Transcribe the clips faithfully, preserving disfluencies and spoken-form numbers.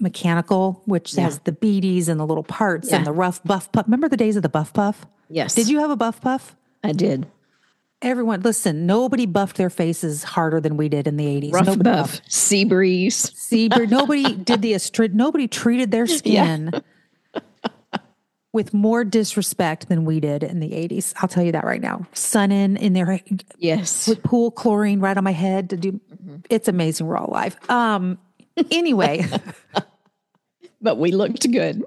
mechanical, which yeah. has the beadies and the little parts yeah. and the rough buff puff. Remember the days of the buff puff? Yes. Did you have a buff puff? I did. Everyone, listen, nobody buffed their faces harder than we did in the eighties. Rough nobody buff, buffed. Sea breeze. Sea breeze. Nobody did the astri- nobody treated their skin yeah. with more disrespect than we did in the eighties. I'll tell you that right now. Sun in in there. Yes. With pool chlorine right on my head to do. Mm-hmm. It's amazing we're all alive. Um. Anyway. But we looked good.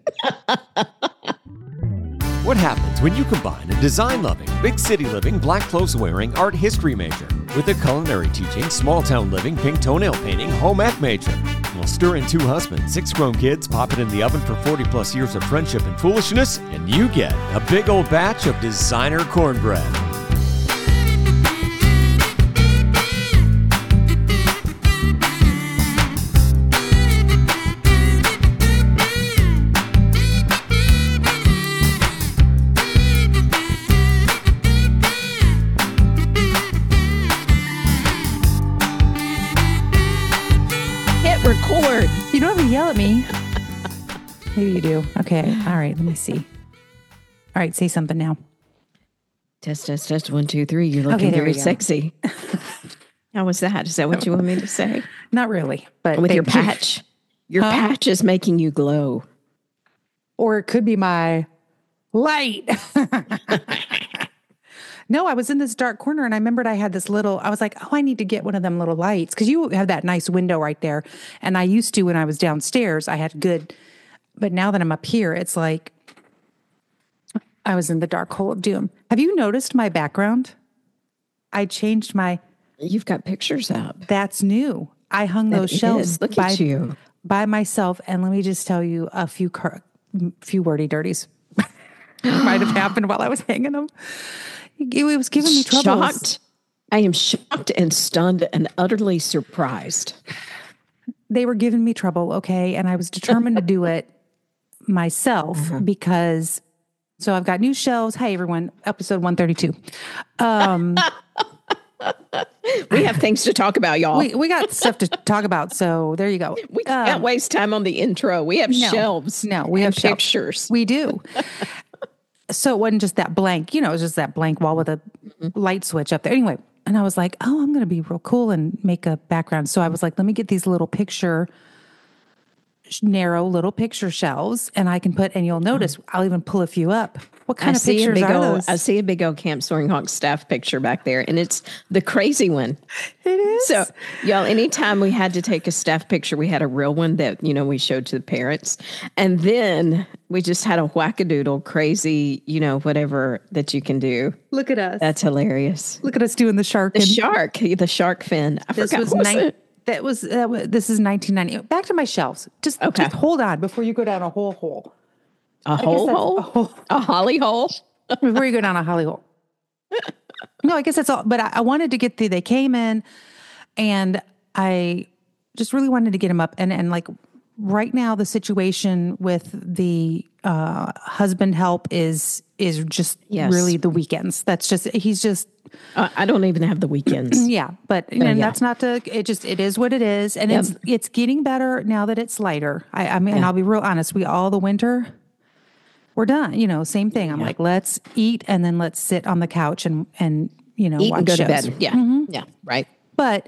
What happens when you combine a design-loving, big city living, black clothes-wearing art history major with a culinary teaching, small-town living, pink toenail painting, home ec major? Well, stir in two husbands, six grown kids, pop it in the oven for forty-plus years of friendship and foolishness, and you get a big old batch of designer cornbread. Record. You don't have to yell at me. Maybe you do. Okay. All right. Let me see. All right. Say something now. Test, test, test. One, two, three. You're looking okay, very sexy. How was that? Is that what you want me to say? Not really. But with your patch. Your huh? patch is making you glow. Or it could be my light. No, I was in this dark corner and I remembered I had this little, I was like, oh, I need to get one of them little lights. Cause you have that nice window right there. And I used to, when I was downstairs, I had good, but now that I'm up here, it's like, I was in the dark hole of doom. Have you noticed my background? I changed my. You've got pictures up. That's new. I hung those shelves Look by, at you. by myself. And let me just tell you a few, car, few wordy dirties might have happened while I was hanging them. It was giving me trouble. Shocked. I am shocked and stunned and utterly surprised. They were giving me trouble, okay? And I was determined to do it myself uh-huh. because, so I've got new shelves. Hi, everyone. Episode one thirty-two. Um, we have things to talk about, y'all. We, we got stuff to talk about, so there you go. We can't um, waste time on the intro. We have no, shelves. No, we have pictures. Shelves. We do. So it wasn't just that blank, you know, it was just that blank wall with a mm-hmm. light switch up there. Anyway, and I was like, oh, I'm going to be real cool and make a background. So I was like, let me get these little picture, narrow little picture shelves and I can put, and you'll notice, mm-hmm. I'll even pull a few up. What kind I of pictures are old, those? I see a big old Camp Soaring Hawk staff picture back there, and it's the crazy one. It is. So, y'all, anytime we had to take a staff picture, we had a real one that, you know, we showed to the parents. And then we just had a wackadoodle crazy, you know, whatever that you can do. Look at us. That's hilarious. Look at us doing the shark. The shark, the shark fin. I this forgot was, what was ni- it? That was, uh, this is nineteen ninety. Back to my shelves. Just, okay. just hold on before you go down a whole hole. A whole hole? A, hole. a holly hole? Before you go down a holly hole. No, I guess that's all. But I, I wanted to get the, they came in and I just really wanted to get them up. And, and like right now, the situation with the uh, husband help is, is just yes. really the weekends. That's just, he's just. Uh, I don't even have the weekends. Yeah. But you know, uh, yeah. that's not to, it just, it is what it is. And yep. it's, it's getting better now that it's lighter. I, I mean, yeah. and I'll be real honest. We all the winter. We're done. You know, same thing. I'm yeah. like, let's eat and then let's sit on the couch and, and you know, eat watch and go shows. to bed. Yeah. Mm-hmm. Yeah. Right. But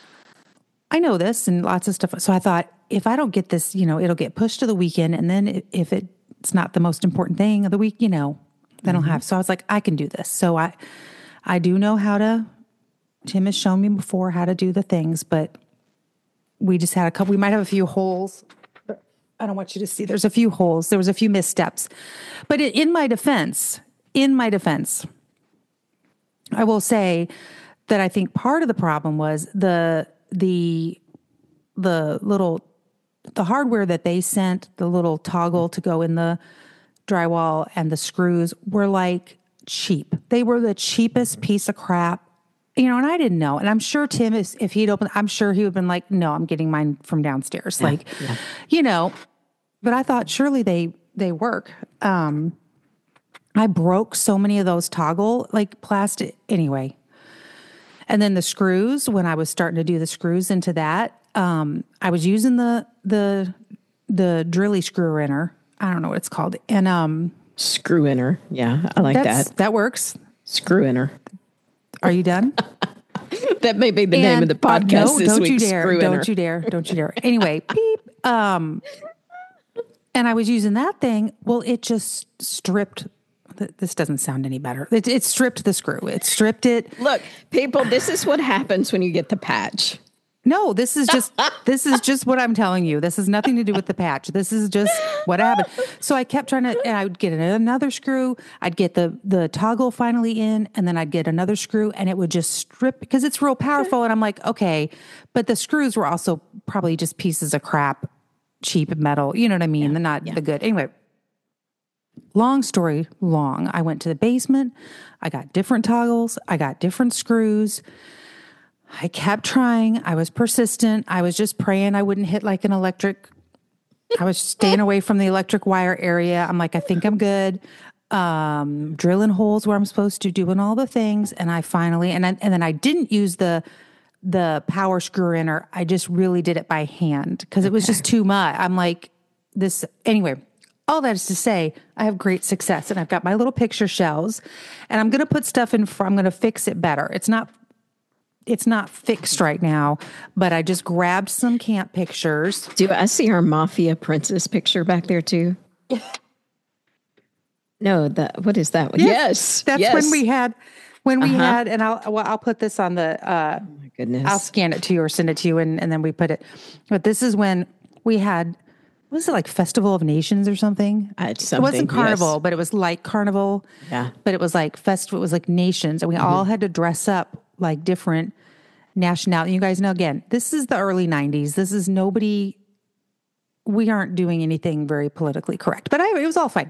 I know this and lots of stuff. So I thought if I don't get this, you know, it'll get pushed to the weekend. And then if it, it's not the most important thing of the week, you know, then mm-hmm. I'll have. So I was like, I can do this. So I, I do know how to, Tim has shown me before how to do the things, but we just had a couple, we might have a few holes. I don't want you to see. There's a few holes. There was a few missteps. But in my defense, in my defense, I will say that I think part of the problem was the the the little the hardware that they sent, the little toggle to go in the drywall and the screws were like cheap. They were the cheapest piece of crap. You know, and I didn't know. And I'm sure Tim is, if he'd opened, I'm sure he would have been like, no, I'm getting mine from downstairs. Yeah, like, yeah. you know, but I thought surely they, they work. Um, I broke so many of those toggle, like plastic anyway. And then the screws, when I was starting to do the screws into that, um, I was using the, the the drilly screw inner. I don't know what it's called. And um, Screw inner. Yeah, I like that's, that. That works. Screw inner. Are you done? That may be the and, name of the podcast uh, no, this don't week. You dare. Screw don't inner. you dare. Don't you dare. Anyway, beep. Um, and I was using that thing. Well, it just stripped. This doesn't sound any better. It, it stripped the screw. It stripped it. Look, people, this is what happens when you get the patch. No, this is just this is just what I'm telling you. This has nothing to do with the patch. This is just what happened. So I kept trying to, and I would get another screw. I'd get the the toggle finally in, and then I'd get another screw, and it would just strip because it's real powerful. And I'm like, okay, but the screws were also probably just pieces of crap, cheap metal. You know what I mean? Yeah, They're not yeah. the good. Anyway, long story long. I went to the basement. I got different toggles. I got different screws. I kept trying. I was persistent. I was just praying I wouldn't hit like an electric. I was staying away from the electric wire area. I'm like, I think I'm good. Um, drilling holes where I'm supposed to, doing all the things. And I finally, and I, and then I didn't use the, the power screw inner. I just really did it by hand because it was just too much. I'm like this. Anyway, all that is to say, I have great success and I've got my little picture shells and I'm going to put stuff in front. I'm going to fix it better. It's not It's not fixed right now, but I just grabbed some camp pictures. Do I see our mafia princess picture back there too? No, that what is that one? Yes, that's yes. when we had, when we Uh-huh. had, and I'll well, I'll put this on the. Uh, Oh my goodness! I'll scan it to you or send it to you, and, and then we put it. But this is when we had. What was it like Festival of Nations or something? Uh, It something, wasn't Carnival, yes. but it was like Carnival. Yeah. But it was like festival. It was like nations, and we all had to dress up like different nationality. You guys know, again, this is the early nineties. This is nobody. We aren't doing anything very politically correct, but I, it was all fine.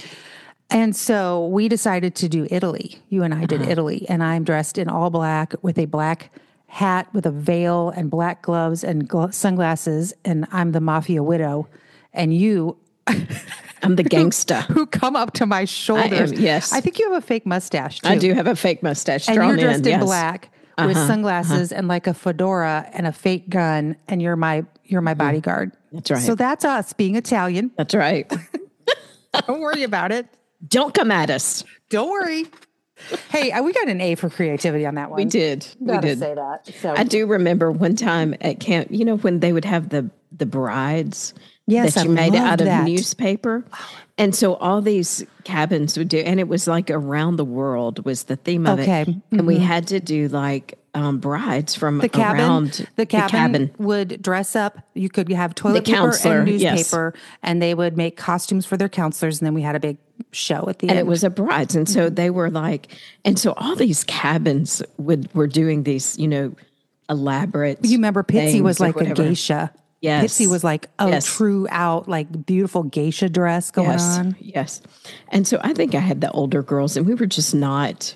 And so we decided to do Italy. You and I did Uh-huh. Italy, and I'm dressed in all black with a black hat with a veil and black gloves and gl- sunglasses, and I'm the mafia widow, and you I'm the gangsta. who come up to my shoulders. yes. I think you have a fake mustache too. I do have a fake mustache And drawn you're dressed in. in yes. black with sunglasses and like a fedora and a fake gun, and you're my you're my bodyguard. That's right. So that's us being Italian. That's right. Don't worry about it. Don't come at us. Don't worry. Hey, uh, we got an A for creativity on that one. We did. We Gotta did. say that. So I do remember one time at camp, you know, when they would have the the brides Yes, that you I made loved out of that. newspaper. And so all these cabins would do, and it was like around the world was the theme of Okay. it. And we had to do like um, brides from the cabin, around the cabin, cabin. would dress up. You could have toilet The paper counselor, and yes. newspaper, and they would make costumes for their counselors, and then we had a big show at the And end. it was a brides. And Mm-hmm. so they were like, and so all these cabins would were doing these, you know, elaborate. You remember Pitsy was things or like a whatever. geisha. Yes. Pitsy was like a Yes. true out, like beautiful geisha dress going Yes, on. yes. And so I think I had the older girls, and we were just not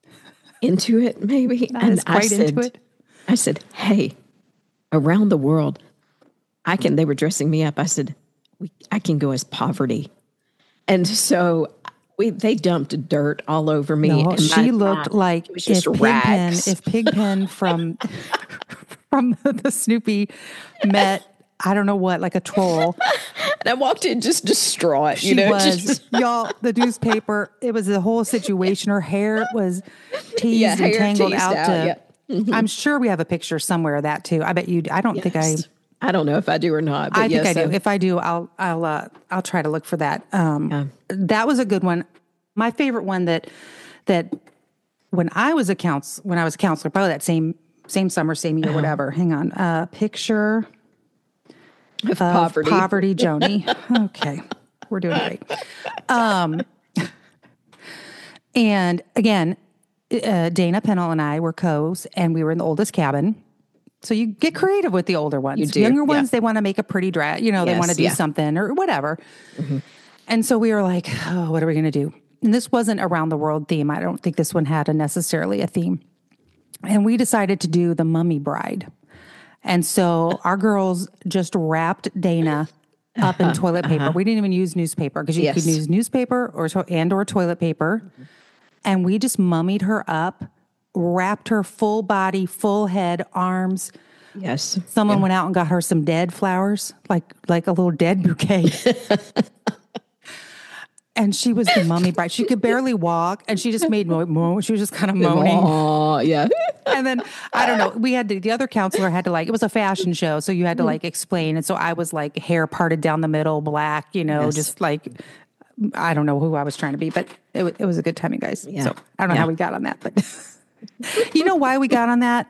into it, maybe. Not and as quite I said, into it. I said, "Hey, around the world, I can." They were dressing me up. I said, we, "I can go as poverty," and so we they dumped dirt all over me. No, and she my- looked my- like it was if just Pigpen, rags. if Pigpen from from the Snoopy met, I don't know what, like a troll. And I walked in just distraught. She you know, was, just y'all, the newspaper, it was the whole situation. Her hair was teased Yeah, and hair tangled teased out. out, to, yeah. I'm sure we have a picture somewhere of that too. I bet you, I don't think I, Yes. I don't know if I do or not. But I yes, think I do. If I do, I'll, I'll, uh, I'll try to look for that. Um, Yeah. That was a good one. My favorite one that, that when I was a counsel, when I was a counselor, probably that same, same summer, same year, whatever. Hang on. Uh, picture of of poverty. poverty, Joni. Okay. We're doing great. Um, and again, uh, Dana Pennell and I were co's, and we were in the oldest cabin. So you get creative with the older ones. You do, Younger yeah. ones, they want to make a pretty dress. You know, they Yes, want to do yeah. something or whatever. And so we were like, oh, what are we going to do? And this wasn't around the world theme. I don't think this one had a necessarily a theme. And we decided to do the Mummy Bride. And so our girls just wrapped Dana up in toilet paper. We didn't even use newspaper because you Yes. could use newspaper or to- and or toilet paper. And we just mummied her up, wrapped her full body, full head, arms, Yes. Someone Yeah. went out and got her some dead flowers, like like a little dead bouquet. And she was the mummy bride. She could barely walk, and she just made mo-, mo- she was just kind of moaning. Oh, yeah. And then I don't know. We had to, the other counselor had to like, it was a fashion show, so you had to like explain. And so I was like hair parted down the middle, black, you know, Yes. just like I don't know who I was trying to be, but it, wa- it was a good time, you guys. Yeah. So I don't know Yeah. how we got on that, but you know why we got on that?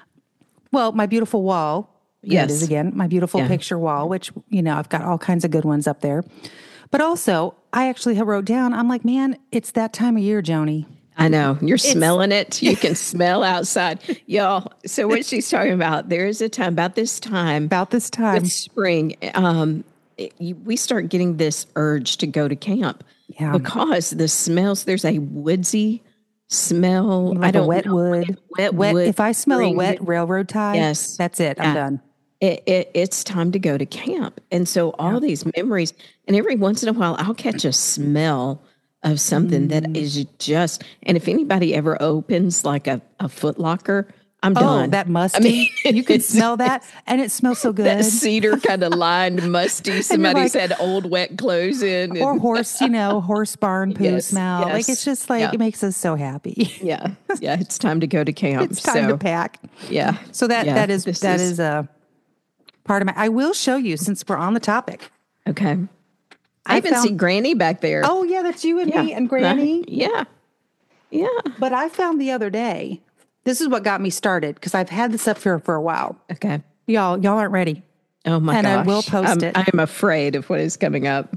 Well, my beautiful wall. There Yes. it is again. My beautiful Yeah. picture wall, which you know I've got all kinds of good ones up there. But also, I actually wrote down. I'm like, man, it's that time of year, Joni. I know. You're smelling it. You can smell outside. Y'all, so what she's talking about, there is a time, about this time, About this time, with spring, um, it- you- we start getting this urge to go to camp. Yeah. Because the smells, there's a woodsy smell. like I don't a wet know. wood, Wet wood. If I smell a spring. wet railroad tie, Yes. that's it. I'm Yeah. done. It, it, it's time to go to camp. And so all these memories, and every once in a while, I'll catch a smell of something Mm. that is just, and if anybody ever opens like a, a Foot Locker, I'm Oh, done. that musty. I mean, you can it's- smell that, and it smells so good. That cedar kind of lined, musty. Somebody's like- had old wet clothes in. Or and- horse, you know, horse barn poo Yes, smell. Like yes. it's just like Yeah. it makes us so happy. yeah, yeah, it's time to go to camp. It's time so, to pack. Yeah. So that yeah, that is this that is a part of my. I will show you since we're on the topic. okay. I, I even found- see Granny back there. Oh yeah, that's you and me and Granny. Yeah. Yeah. But I found the other day. This is what got me started because I've had this up here for a while. Okay. Y'all, y'all aren't ready. Oh my And I gosh. will post I'm, it. I'm afraid of what is coming up.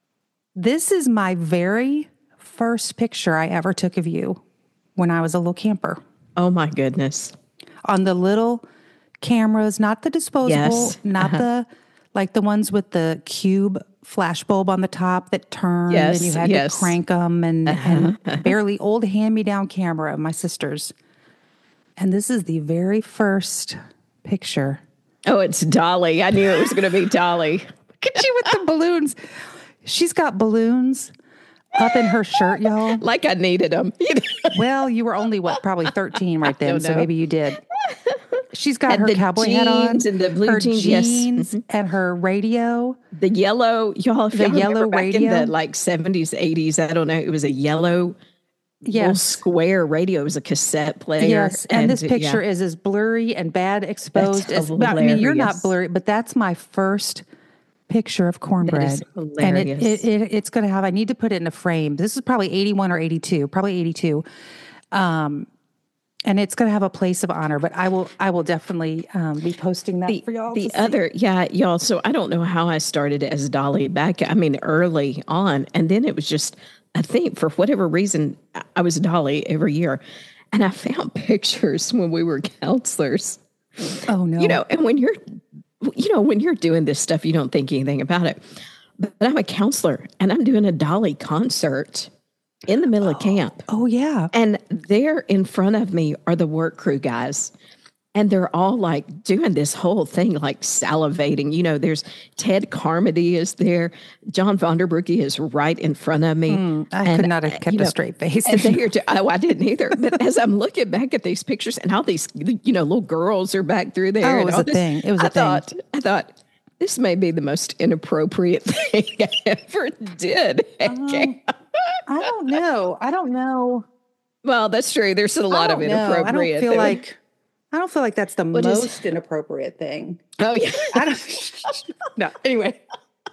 This is my very first picture I ever took of you when I was a little camper. Oh my goodness. On the little cameras, not the disposable, Yes. not Uh-huh. the like the ones with the cube flash bulb on the top that turned Yes, and you had yes. to crank them and, and barely old hand-me-down camera of my sister's. And this is the very first picture. Oh, it's Dolly. I knew it was going to be Dolly. Look at you with the balloons. She's got balloons up in her shirt, y'all. Like I needed them. Well, you were only what, probably thirteen right then, don't so know. maybe you did. She's got Had her the cowboy hat on, jeans and the blue her jeans, yes. jeans and her radio. The yellow, y'all, if The y'all yellow remember back radio? in the like seventies, eighties, I don't know. It was a yellow little Yes, square radio. It was a cassette player. yes. And, this yeah. picture is as blurry and bad exposed That's as. I mean, you're not hilarious. blurry, but that's my first picture of cornbread. is And it, hilarious. it, it it's going to have. I need to put it in a frame. This is probably eighty-one or eighty-two, probably eighty-two. Um, and it's going to have a place of honor. But I will, I will definitely um, be posting that the, for y'all. the to see. other, yeah, y'all. So I don't know how I started as Dolly back. I mean, early on, and then it was just, I think for whatever reason, I- I was Dolly every year, and I found pictures when we were counselors. Oh no, You know, and when you're, you know, when you're doing this stuff, you don't think anything about it. But I'm a counselor, and I'm doing a Dolly concert in the middle of camp. Oh yeah. And there in front of me are the work crew guys. And they're all like doing this whole thing, like salivating. You know, there's Ted Carmody is there. John Vonderbroeke is right in front of me. I And, could not have uh, kept you a know, straight face. And they are, ju- oh, I didn't either. But as I'm looking back at these pictures and all these, you know, little girls are back through there. Oh, it and was all a this, thing. It was a I thing. thought, I thought, this may be the most inappropriate thing I ever did. at camp. I don't know. I don't know. Well, that's true. There's a lot I of don't know. inappropriate. I don't feel there. like I don't feel like that's the What is- most inappropriate thing. Oh, yeah. I don't. No. Anyway.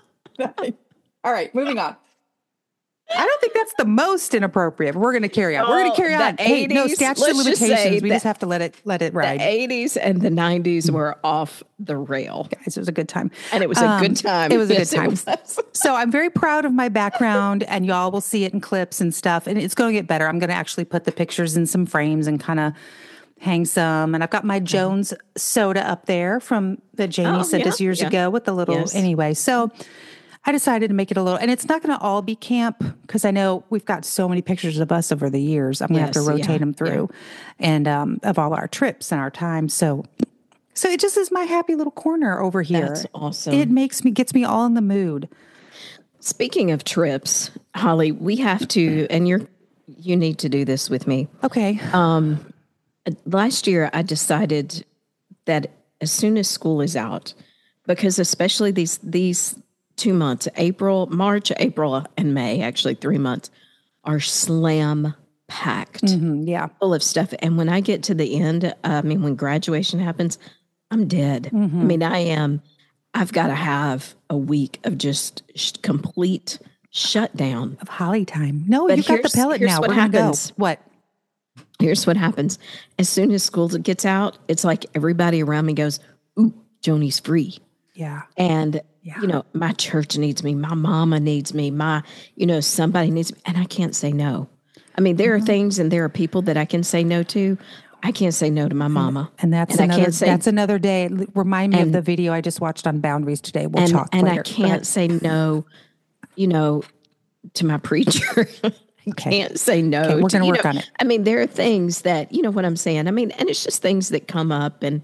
All right. Moving on. I don't think that's the most inappropriate. But we're going to carry on. we're going Oh, to carry the on. Hey, no eighties, statute of let's just say limitations. We that- just have to let it let it The ride. eighties and the nineties were off the rail. Guys, it was a good time. And it was a Um, good time. It was a Yes, good time. it was. So I'm very proud of my background, and y'all will see it in clips and stuff. And it's going to get better. I'm going to actually put the pictures in some frames and kind of hang some. And I've got my Jones soda up there from that Jamie Oh, sent yeah, us years yeah. ago with the little Yes. anyway. So I decided to make it a little, and it's not going to all be camp because I know we've got so many pictures of us over the years. I'm going to have to Yes, rotate yeah, them through, and um, of all our trips and our time. So, so it just is my happy little corner over here. That's awesome. It makes me gets me all in the mood. Speaking of trips, Holly, we have to, and you're, you need to do this with me. Okay. Last year, I decided that as soon as school is out, because especially these these two months, April, March, April, and May, actually three months, are slam packed, Mhm, yeah. full of stuff. And when I get to the end, uh, I mean, when graduation happens, I'm dead. Mm-hmm. I mean, I am. I've got to have a week of just sh- complete shutdown. Of Holly time. No, But you've got the here's- pellet here's now. what We're going to go. happens. What? Here's what happens: as soon as school gets out, it's like everybody around me goes, "Ooh, Joni's free." Yeah. And, Yeah. you know, my church needs me. My mama needs me. My, you know, somebody needs me. And I can't say no. I mean, there are things and there are people that I can say no to. I can't say no to my mama. And that's and I another can't say, that's another day. L- Remind me of and- the video I just watched on boundaries today. We'll and, talk and later. I Go can't ahead. say no, you know, to my preacher. I Okay. can't say no. Okay, we're to- gonna you work know, on it. I mean, there are things that, you know what I'm saying? I mean, and it's just things that come up. And,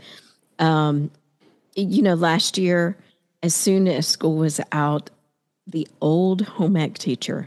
um, you know, last year, as soon as school was out, the old home ec teacher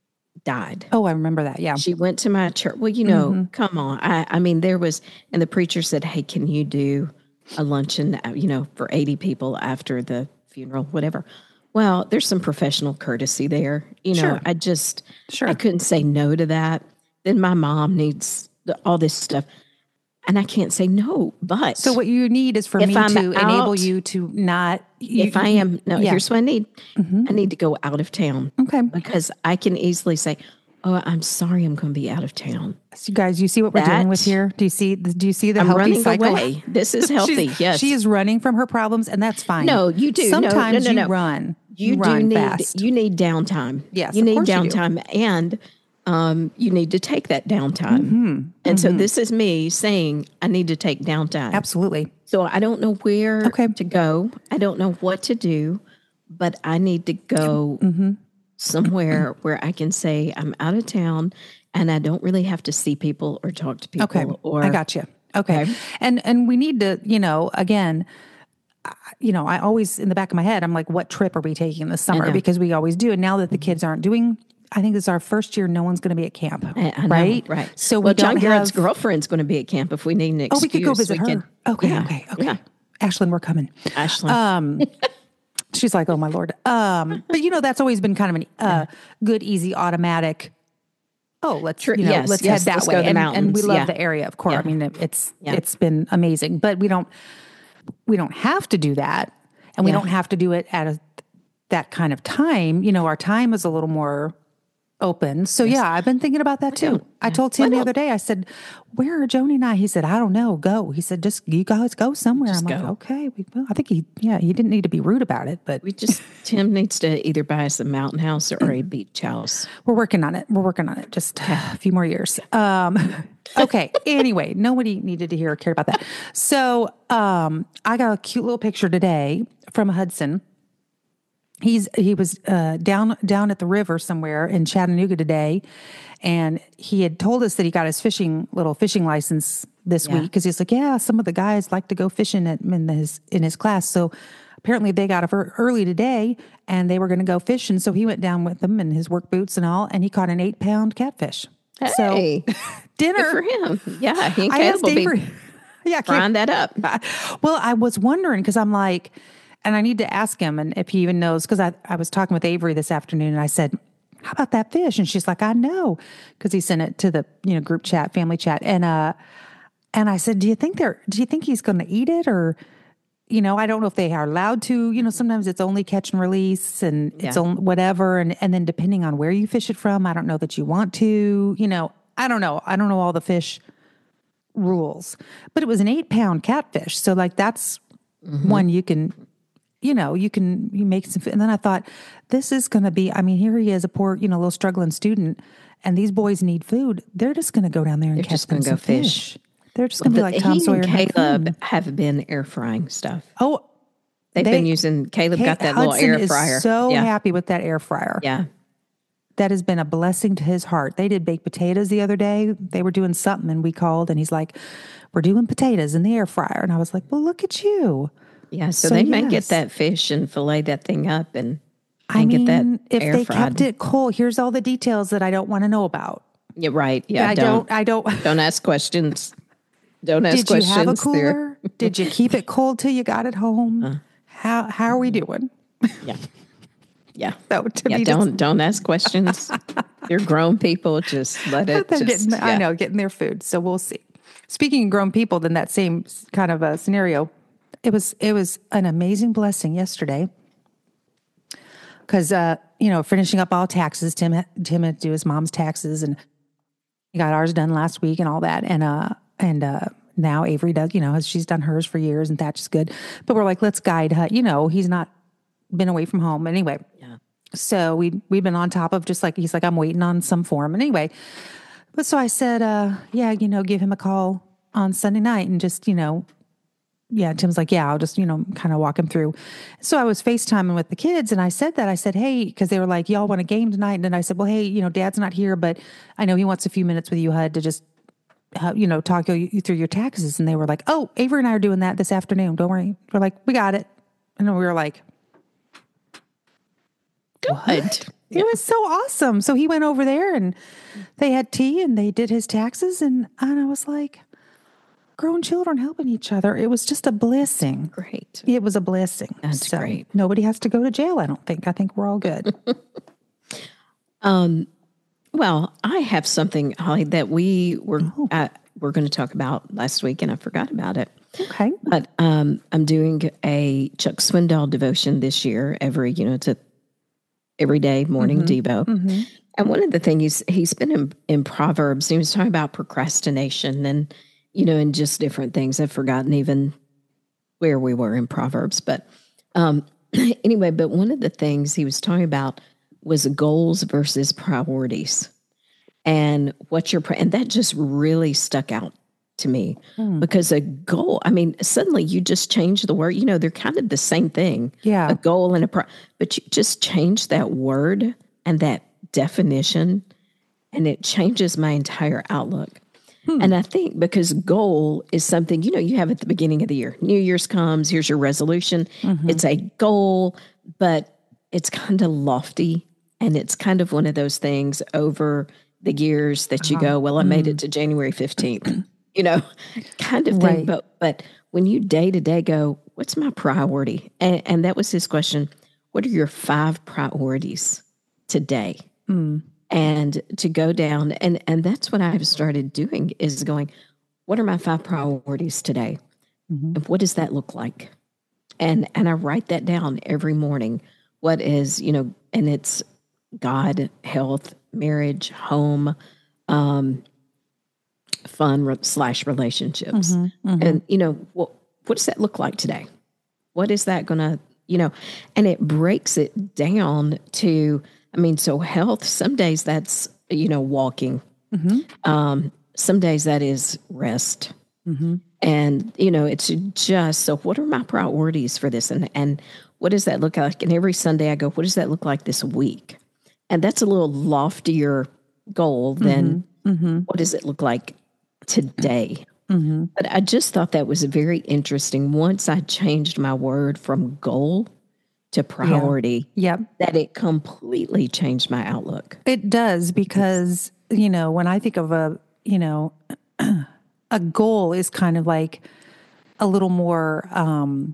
died. Oh, I remember that. Yeah. She went to my church. Well, you know, Mm-hmm. come on. I, I mean, there was, and the preacher said, "Hey, can you do a luncheon, uh, you know, for eighty people after the funeral, whatever?" Well, there's some professional courtesy there. You know, Sure. I just, Sure. I couldn't say no to that. Then my mom needs the, all this stuff, and I can't say no. But So what you need is for If me I'm to enable out- you to not. You, if I am, no, yeah. Mm-hmm. here's what I need. I need to go out of town. Okay. Because I can easily say, "Oh, I'm sorry, I'm going to be out of town." So you guys, you see what we're dealing with That- here? Do you see? Do you see the I'm healthy running cycle? away. This is healthy. She's- Yes. She is running from her problems, and that's fine. No, you do. No, no, Sometimes no, you no. run. You, do run need fast. you need downtime. Yes, you of need course you do. downtime, and um, you need to take that downtime. Mm-hmm. And so this is me saying I need to take downtime. Absolutely. So I don't know where Okay. to go. I don't know what to do, but I need to go Mm-hmm. somewhere where I can say I'm out of town and I don't really have to see people or talk to people. Okay. Or I got you. Okay. Okay. And and we need to, you know, again, I- you know, I always in the back of my head, I'm like, what trip are we taking this summer? know. Because we always do. And now that the kids aren't doing, I think this is our first year. No one's going to be at camp, I, I know, right? right. So well, we don't John Garrett's have. girlfriend's going to be at camp if we need an Oh, excuse. we could go visit we her. can- okay. yeah, Okay. Okay. yeah. Ashlyn, we're coming. Ashley. Um, she's like, oh my Lord. Um, but you know, that's always been kind of an uh, good, easy, automatic. Oh, let's, you know, yes, let's yes, head that let's way. go to the and, and we mountains. love Yeah. the area, of course. Yeah. I mean, it, it's, Yeah. it's been amazing, but we don't, we don't have to do that. And we Yeah. don't have to do it at a, that kind of time. You know, our time is a little more open. So yeah, I've been thinking about that too. I told Tim the other day, I said, where are Joni and I? He said, I don't know. Go. He said, just, you guys go somewhere. I'm like, go. okay. We, well, I think he, yeah, he didn't need to be rude about it, but we just, Tim needs to either buy us a mountain house or a beach house. we're working on it. We're working on it. Just a few more years. Um, okay. Anyway, nobody needed to hear or cared about that. So um, I got a cute little picture today from Hudson. He's he was uh, down down at the river somewhere in Chattanooga today, and he had told us that he got his fishing little fishing license this Yeah. week because he's like, yeah, some of the guys like to go fishing at, in his in his class. So apparently they got up ear- early today and they were going to go fishing. So he went down with them in his work boots and all, and he caught an eight pound catfish. Hey, So dinner good for him. Yeah, he and I Caleb asked will be Avery. Yeah, Caleb- frying that up. well, I was wondering because I'm like, and I need to ask him and if he even knows, because I, I was talking with Avery this afternoon and I said, how about that fish? And she's like, I know, because he sent it to the, you know, group chat, family chat. And, uh, and I said, do you think they're, do you think he's going to eat it? Or, you know, I don't know if they are allowed to, you know, sometimes it's only catch and release and it's Yeah. on whatever. And, and then depending on where you fish it from, I don't know that you want to, you know, I don't know. I don't know all the fish rules, but it was an eight pound catfish. So like, that's one you can, you know, you can, you make some, and then I thought, this is going to be, I mean, here he is, a poor, you know, little struggling student, and these boys need food. They're just going to go down there and They're catch just them gonna some go fish. fish. They're just going to be like Tom he Sawyer and and Huck Caleb Finn. have been air frying stuff. Oh, They've they- been using, Caleb got that little Hudson air is fryer. so yeah. happy with that air fryer. Yeah. That has been a blessing to his heart. They did baked potatoes the other day. They were doing something and we called and he's like, we're doing potatoes in the air fryer. And I was like, well, look at you. Yeah. So, So, they may yes. get that fish and fillet that thing up and, I and mean, get that if air they fried. kept it cold, here's all the details that I don't want to know about. Yeah, right. Yeah. I don't, I don't. Don't ask questions. Don't ask Did you questions. have a They're- cooler? Did you keep it cold till you got it home? Uh, how how are we doing? Yeah. Yeah. So to yeah, be don't just, don't ask questions. You're grown people. Just let it. they're just, getting, yeah. I know, getting their food. So we'll see. Speaking of grown people, then that same kind of a scenario, it was it was an amazing blessing yesterday. Because uh, you know, finishing up all taxes, Tim had, Tim had to do his mom's taxes, and he got ours done last week and all that, and uh and uh. Now Avery does, you know, she's done hers for years, and that's good. But we're like, let's guide her. You know, he's not been away from home anyway. Yeah. So we we've been on top of just like he's like, I'm waiting on some form anyway. But so I said, uh, yeah, you know, give him a call on Sunday night and just, you know, yeah. Tim's like, yeah, I'll just, you know, kind of walk him through. So I was FaceTiming with the kids, and I said that I said, hey, because they were like, y'all want a game tonight, and then I said, well, hey, you know, Dad's not here, but I know he wants a few minutes with you, H U D, to just. Uh, you know, talk you, you through your taxes. And they were like, oh, Avery and I are doing that this afternoon. Don't worry. We're like, we got it. And then we were like, good. What? It was so awesome. So he went over there and they had tea and they did his taxes. And, and I was like, grown children helping each other. It was just a blessing. Great. It was a blessing. That's so great. Nobody has to go to jail, I don't think. I think we're all good. um, Well, I have something, Holly, that we were oh. uh, we're going to talk about last week, and I forgot about it. Okay. But um, I'm doing a Chuck Swindoll devotion this year. Every, you know, it's a every day morning mm-hmm. Devo. Mm-hmm. And one of the things he's, he's been in, in Proverbs, he was talking about procrastination and, you know, and just different things. I've forgotten even where we were in Proverbs. But um, anyway, but one of the things he was talking about was goals versus priorities, and what your and that just really stuck out to me hmm. because a goal. I mean, suddenly you just change the word. You know, they're kind of the same thing. Yeah, a goal and a pro, but you just change that word and that definition, and it changes my entire outlook. Hmm. And I think because goal is something, you know, you have at the beginning of the year. New Year's comes. Here's your resolution. Mm-hmm. It's a goal, but it's kind of lofty. And it's kind of one of those things over the years that you uh-huh. go, well, I made it to January fifteenth, you know, kind of thing. Right. But but when you day to day go, what's my priority? And, and that was his question. What are your five priorities today? Mm. And to go down. And, and that's what I've started doing is going, what are my five priorities today? Mm-hmm. And what does that look like? And, and I write that down every morning. What is, you know, and it's, God, health, marriage, home, um, fun re- slash relationships. Mm-hmm, mm-hmm. And, you know, what, what does that look like today? What is that going to, you know, and it breaks it down to, I mean, so health, some days that's, you know, walking. Mm-hmm. Um, some days that is rest. Mm-hmm. And, you know, it's just, so what are my priorities for this? And, and what does that look like? And every Sunday I go, what does that look like this week? And that's a little loftier goal than mm-hmm. Mm-hmm. what does it look like today? Mm-hmm. But I just thought that was very interesting. Once I changed my word from goal to priority, yeah. Yep. that it completely changed my outlook. It does because, you know, when I think of a, you know, a goal is kind of like a little more, um,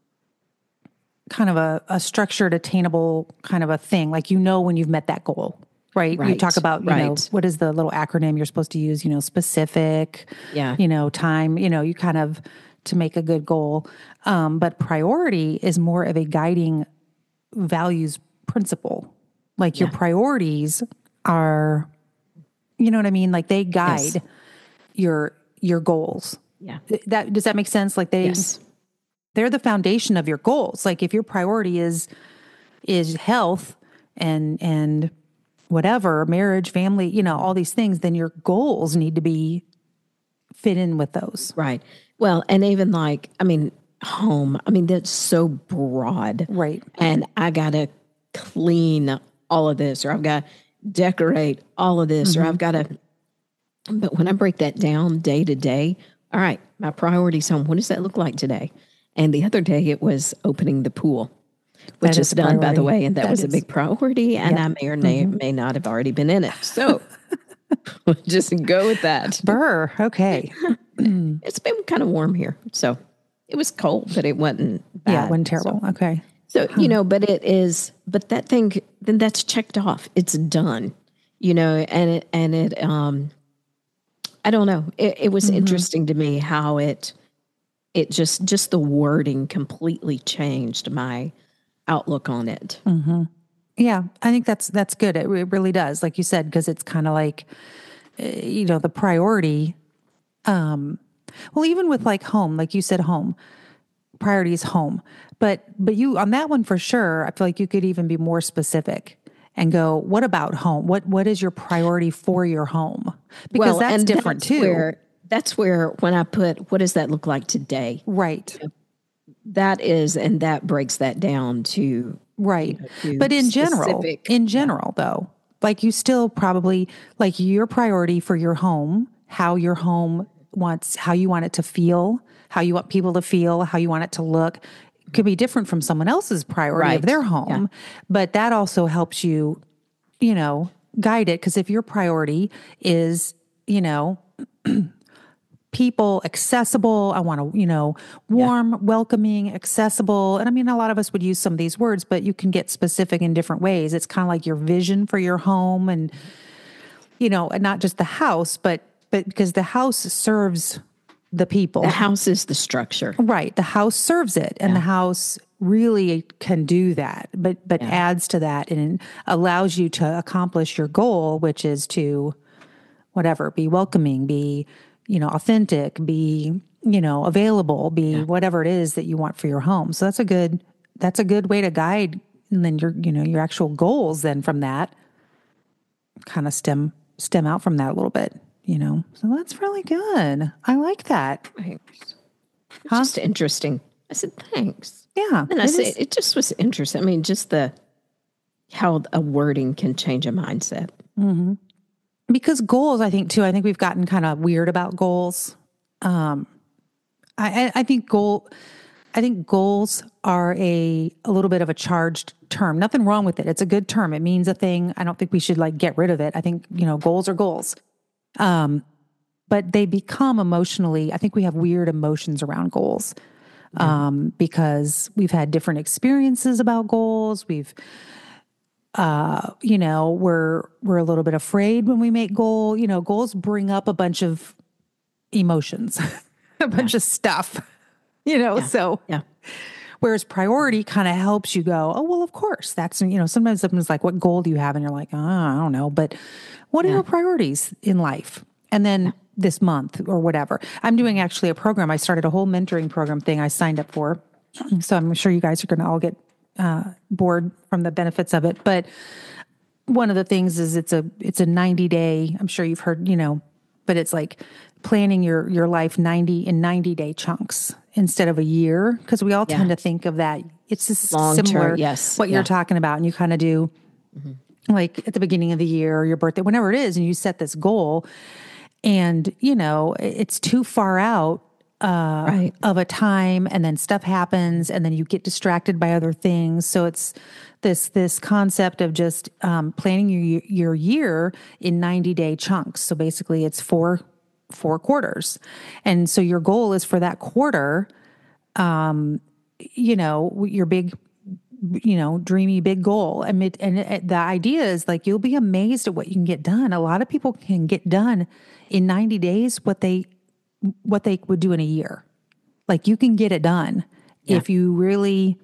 kind of a, a structured, attainable kind of a thing. Like, you know, when you've met that goal, right? right. You talk about, you right. know, what is the little acronym you're supposed to use, you know, specific, yeah. you know, time, you know, you kind of, to make a good goal. Um, but priority is more of a guiding values principle. Like yeah. your priorities are, you know what I mean? Like they guide yes. your, your goals. Yeah. That, does that make sense? Like they, yes. they're the foundation of your goals. Like if your priority is, is health and, and whatever, marriage, family, you know, all these things, then your goals need to be fit in with those. Right. Well, and even like, I mean, home, I mean, that's so broad. Right. And I got to clean all of this, or I've got to decorate all of this, mm-hmm. or I've got to, but when I break that down day to day, all right, my priorities home, what does that look like today? And the other day it was opening the pool, which is, is done, by the way, and that, that was is. a big priority, and yeah. I may or may, mm-hmm. may not have already been in it. So just go with that. Burr, okay. It's been kind of warm here, so it was cold, but it wasn't bad. Yeah, it wasn't terrible. So, Okay. so you know, but it is, but that thing, then that's checked off. It's done, you know, and it, and it, um, I don't know. It, it was mm-hmm. interesting to me how it, it just, just the wording completely changed my outlook on it. Mm-hmm. Yeah, I think that's that's good. It, it really does, like you said, because it's kind of like, uh, you know, the priority. Um, well, even with like home, like you said, home priority is home, but but you on that one for sure. I feel like you could even be more specific and go, what about home? What what is your priority for your home? Because well, that's and different that's too. Where, that's where when I put, what does that look like today? Right. That is, and that breaks that down to. Right. You know, but in general, specific, in general yeah. though, like you still probably like your priority for your home, how your home wants, how you want it to feel, how you want people to feel, how you want it to look could be different from someone else's priority right. of their home. Yeah. But that also helps you, you know, guide it. Cause if your priority is, you know, people accessible. I want to, you know, warm, yeah. welcoming, accessible. And I mean, a lot of us would use some of these words, but you can get specific in different ways. It's kind of like your vision for your home and, you know, not just the house, but, but because the house serves the people. The house is the structure. Right. The house serves it and yeah. the house really can do that, but, but yeah. adds to that and allows you to accomplish your goal, which is to whatever, be welcoming, be, you know, authentic, be, you know, available, be yeah. whatever it is that you want for your home. So that's a good, that's a good way to guide. And then your, you know, your actual goals then from that kind of stem, stem out from that a little bit, you know? So that's really good. I like that. Thanks. Huh? Just interesting. I said, thanks. Yeah. And I said, it just was interesting. I mean, just the, how a wording can change a mindset. Mm-hmm. Because goals, I think too, I think we've gotten kind of weird about goals. Um, I, I think goal, I think goals are a, a little bit of a charged term. Nothing wrong with it. It's a good term. It means a thing. I don't think we should like get rid of it. I think, you know, goals are goals. Um, but they become emotionally, I think we have weird emotions around goals. Mm-hmm. Um, because we've had different experiences about goals. We've, Uh, you know, we're, we're a little bit afraid when we make goal, you know, goals bring up a bunch of emotions, a bunch yeah. of stuff, you know, yeah. so, yeah. Whereas priority kind of helps you go, oh, well, of course that's, you know, sometimes someone's like, what goal do you have? And you're like, oh, I don't know, but what yeah. are your priorities in life? And then yeah. this month or whatever, I'm doing actually a program. I started a whole mentoring program thing I signed up for. So I'm sure you guys are going to all get uh, bored from the benefits of it. But one of the things is it's a, it's a ninety day, I'm sure you've heard, you know, but it's like planning your, your life ninety in ninety day chunks instead of a year. Cause we all yeah. tend to think of that. It's just long similar, term, yes. what yeah. you're talking about. And you kind of do mm-hmm. like at the beginning of the year or your birthday, whenever it is, and you set this goal and, you know, it's too far out Uh, right. of a time, and then stuff happens, and then you get distracted by other things. So it's this this concept of just um, planning your your year in ninety day chunks. So basically, it's four four quarters, and so your goal is for that quarter. Um, you know, your big, you know, dreamy big goal. I mean, and it, the idea is like you'll be amazed at what you can get done. A lot of people can get done in ninety days what they. what they would do in a year. Like you can get it done yeah. if you really,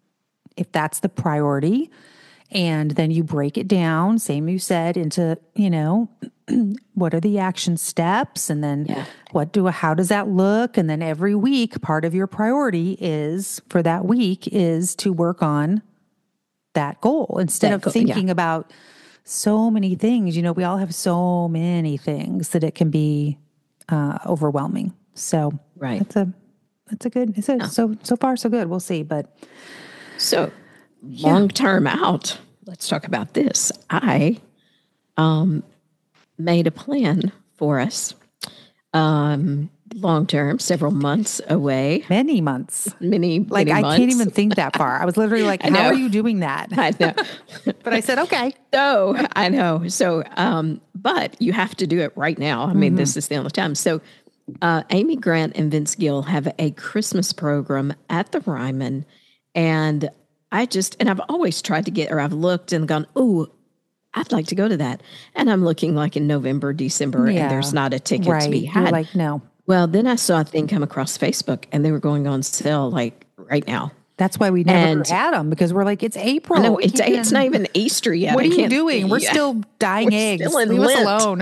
if that's the priority, and then you break it down, same you said, into, you know, what are the action steps, and then yeah. what do, how does that look? And then every week, part of your priority is for that week is to work on that goal instead that of goal, thinking yeah. about so many things. You know, we all have so many things that it can be Uh, overwhelming. So right. that's a, that's a good, it's a, yeah. so, so far so good. We'll see, but. So yeah. long term out, let's talk about this. I, um, made a plan for us, um, long term, several months away. Many months. Many, like many I months. can't even think that far. I was literally like, how are you doing that? I know. But I said, okay. So I know. So, um, but you have to do it right now. I mean, mm-hmm. this is the only time. So uh, Amy Grant and Vince Gill have a Christmas program at the Ryman. And I just, and I've always tried to get, or I've looked and gone, oh, I'd like to go to that. And I'm looking like in November, December, Yeah. and there's not a ticket Right. to be You're had. like, no. Well, then I saw a thing come across Facebook and they were going on sale like right now. That's why we never And- had them, because we're like, it's April. No, We it's, can't- it's not even Easter yet. What I are you can't- doing? We're Yeah. still dying We're eggs. still in Leave Lent. us alone.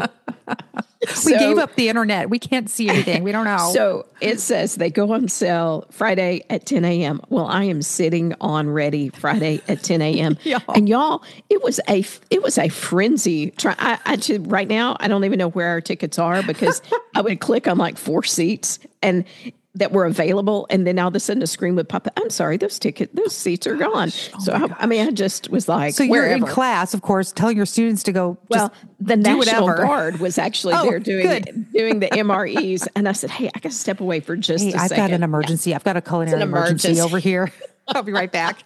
we So- gave up the internet. We can't see anything. We don't know. So it says they go on sale Friday at ten a.m. Well, I am sitting on ready Friday at ten a.m. Y'all. And y'all, it was a it was a frenzy. Try, I, I to, right now, I don't even know where our tickets are because I would click on like four seats and that were available, and then all of a sudden a screen would pop up. I'm sorry, those ticket, those seats are gone. so I, I mean, I just was like, So you're in wherever. class, of course, telling your students to go. Well, just the do National whatever. Guard was actually Oh, there doing good. doing the M R Es, and I said, "Hey, I got to step away for just Hey, a I've second." got an emergency. I've got a culinary an emergency. emergency. over here. I'll be right back.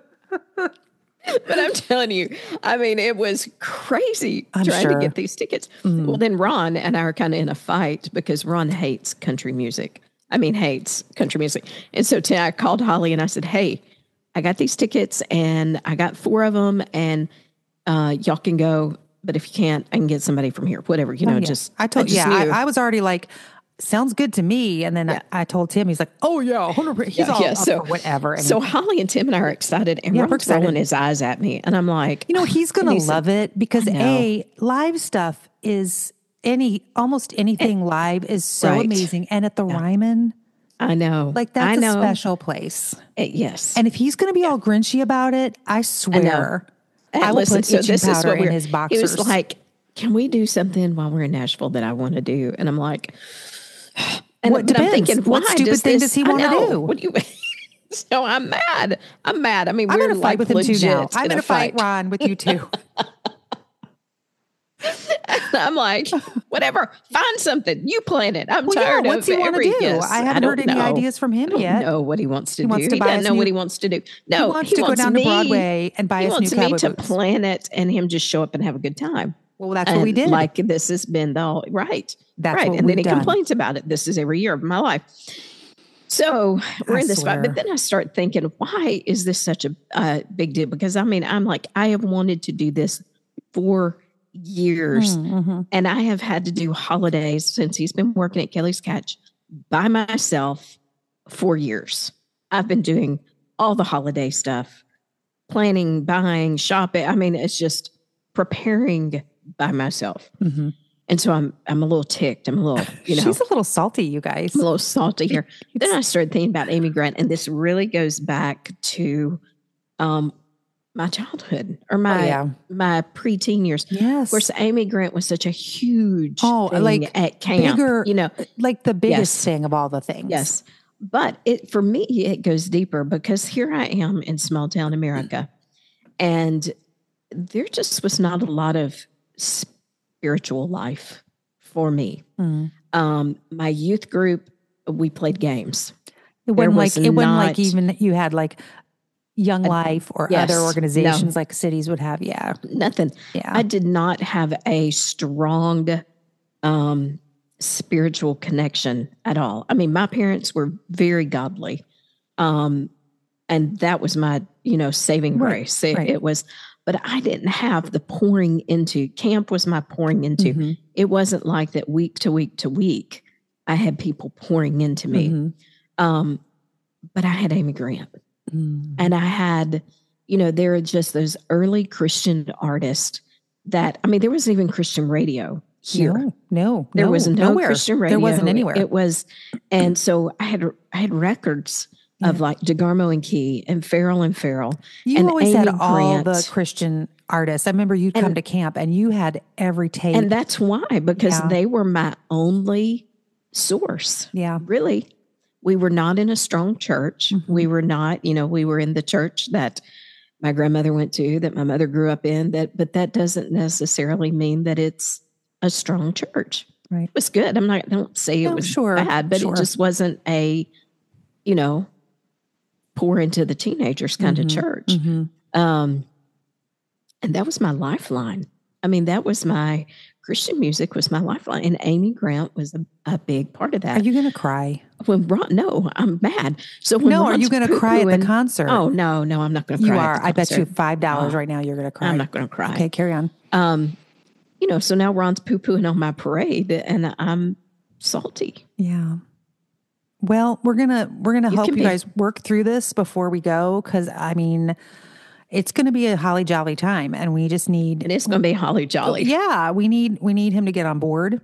But I'm telling you, I mean, it was crazy I'm trying sure. Mm. to get these tickets. Well, then Ron and I are kind of in a fight because Ron hates country music. I mean, hates country music. And so today I called Holly and I said, hey, I got these tickets and I got four of them and uh, y'all can go. But if you can't, I can get somebody from here, whatever, you know, Oh, yeah. just. I told just yeah, knew. I, I was already like, sounds good to me. And then Yeah. I, I told Tim, he's like, oh yeah, one hundred percent. He's all up for whatever. And so Holly and Tim and I are excited, and Yeah, we're Ron's excited. rolling his eyes at me, and I'm like, you know, he's going and to he said, love it because I know. A, live stuff is any, almost anything live is so Right. amazing. And at the Ryman, I know, like that's I know. a special place. Uh, yes, And if he's going to be all grinchy about it, I swear, I, will listen, put so itching this is powder what in we're, his He boxers. was like, "Can we do something while we're in Nashville that I want to do?" And I'm like, and What but I'm depends. thinking, What why stupid does thing this, does he I wanna know. do? What do you? So I'm mad. I'm mad. I mean, I'm we're going to fight like with him too now. legit I'm in going a to fight Ron with you too. I'm like, whatever. Find something. You plan it. I'm Well, yeah, tired what's of he wanna every do? guess. I haven't don't heard any know. ideas from him I don't yet. know what he wants to He do. wants to he buy doesn't us know what new- he wants to do. No, wants to go down to me- Broadway and buy he us wants new me cowboy to boots. plan it and him just show up and have a good time. Well, that's what we And did. Like this has been the whole, right. That's right. what And then we've he done. complains about it. This is every year of my life. So we're I in this spot. swear. But then I start thinking, why is this such a uh, big deal? Because I mean, I'm like, I have wanted to do this for years. Mm-hmm. And I have had to do holidays since he's been working at Kelly's Catch by myself for years. I've been doing all the holiday stuff, planning, buying, shopping. I mean, it's just preparing by myself. Mm-hmm. And so I'm I'm a little ticked. I'm a little, you know, She's a little salty, you guys. I'm a little salty here. Then I started thinking about Amy Grant, and this really goes back to um, my childhood or my Oh, yeah. my preteen years. Yes. Of course, Amy Grant was such a huge Oh, thing like at camp. bigger, you know, like the biggest Yes. thing of all the things. yes. But it for me, it goes deeper because here I am in small town America, and there just was not a lot of spiritual life for me. Mm. Um, my youth group, we played games. It wasn't like was it wasn't like not- even that you had like Young Life or yes, other no. organizations like cities would have. Yeah. Nothing. Yeah. I did not have a strong um, spiritual connection at all. I mean, my parents were very godly. Um, and that was my, you know, saving Right, grace. It, right. it was, but I didn't have the pouring into. Camp was my pouring into. Mhm. It wasn't like that week to week to week. I had people pouring into me. Mhm. Um, but I had Amy Grant. Mm. And I had, you know, there are just those early Christian artists that, I mean, there wasn't even Christian radio here. No, no, There no, was no nowhere. Christian radio. There wasn't anywhere. It was, and so I had I had records of like DeGarmo and Key and Farrell and Farrell. you and always had Amy all Grant. the Christian artists. I remember you'd come And- to camp and you had every tape. And that's why, because Yeah. they were my only source. yeah. Really. We were not in a strong church. Mhm. We were not, you know, we were in the church that my grandmother went to, that my mother grew up in, that, but that doesn't necessarily mean that it's a strong church. Right. It was good. I'm not, I don't say it No, was sure, bad, but sure. it just wasn't a, you know, pour into the teenagers kind Mhm, of church. Mhm. Um, and that was my lifeline. I mean, that was my Christian music was my lifeline, and Amy Grant was a, a big part of Are that. you going to cry? When Ron, no, I'm mad. So when No, are Ron's you going to cry at the poo-pooing- concert? Oh no, no, I'm not going to You cry. are. At the I bet you concert. five dollars Oh, right now you're going to cry. I'm not going to cry. Okay, carry on. Um, you know, so now Ron's poo pooing on my parade, and I'm salty. Yeah. Well, we're gonna we're gonna help can you be. guys work through this before we go, because I mean, it's gonna be a holly jolly time, and we just need And it's going to be holly jolly. yeah, we need we need him to get on board.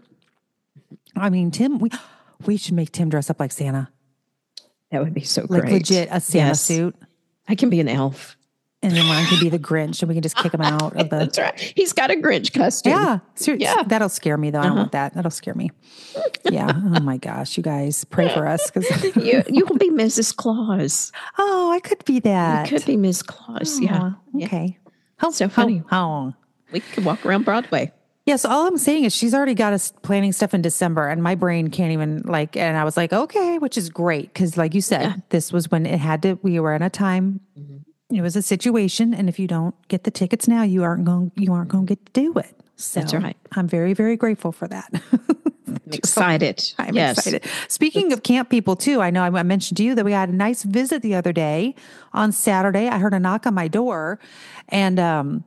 I mean, Tim, we we should make Tim dress up like Santa, That would be so like great. legit a Santa Yes. suit, I can be an elf. and then Ron can be the Grinch, and we can just kick him out of the. That's right. He's got a Grinch costume. Yeah, ser- Yeah. that'll scare me though. I don't want that. That'll scare me. Yeah. Oh my gosh, you guys pray for us because. You you will be Missus Claus. Oh, I could be that. You could be Miss Claus. Yeah. Aw, okay. How So funny. How? We could walk around Broadway. Yes, all I'm saying is she's already got us planning stuff in December, and my brain can't even like. And I was like, okay, which is great because, like you said, Yeah. this was when it had to. We were in a time. It was a situation, and if you don't get the tickets now, you aren't going. You aren't going to get to do it. So That's right. I'm very, very grateful for that. I'm excited. I'm yes. excited. Speaking of camp people, too, I know I mentioned to you that we had a nice visit the other day on Saturday. I heard a knock on my door, and um,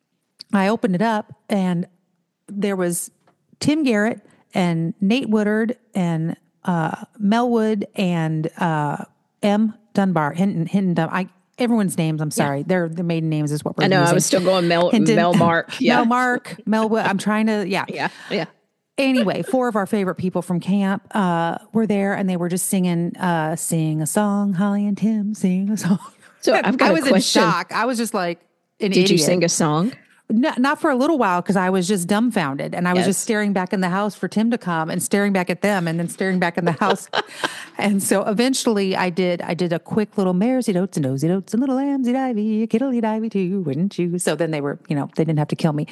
I opened it up, and there was Tim Garrett and Nate Woodard and uh, Mel Wood and uh, M. Dunbar, Hinton, Hinton Dunbar. I, everyone's names, I'm sorry. Their their maiden names is what we're I know. using. I was still going Mel, Hinton- Mel Mark. Yeah. Mel Mark, Mel Wood. I'm trying to, yeah. Yeah. Yeah. Anyway, four of our favorite people from camp uh, were there, and they were just singing, uh, sing a song, Holly and Tim, sing a song. So I've got I a was question. in shock. I was just like, an Did you idiot. sing a song? No, not for a little while because I was just dumbfounded, and I was Yes. just staring back in the house for Tim to come, and staring back at them, and then staring back in the house. And so eventually, I did. I did a quick little maresy dotes and nosy dotes and little lambsy divey, kiddly divey too, wouldn't you? So then they were, you know, they didn't have to kill me.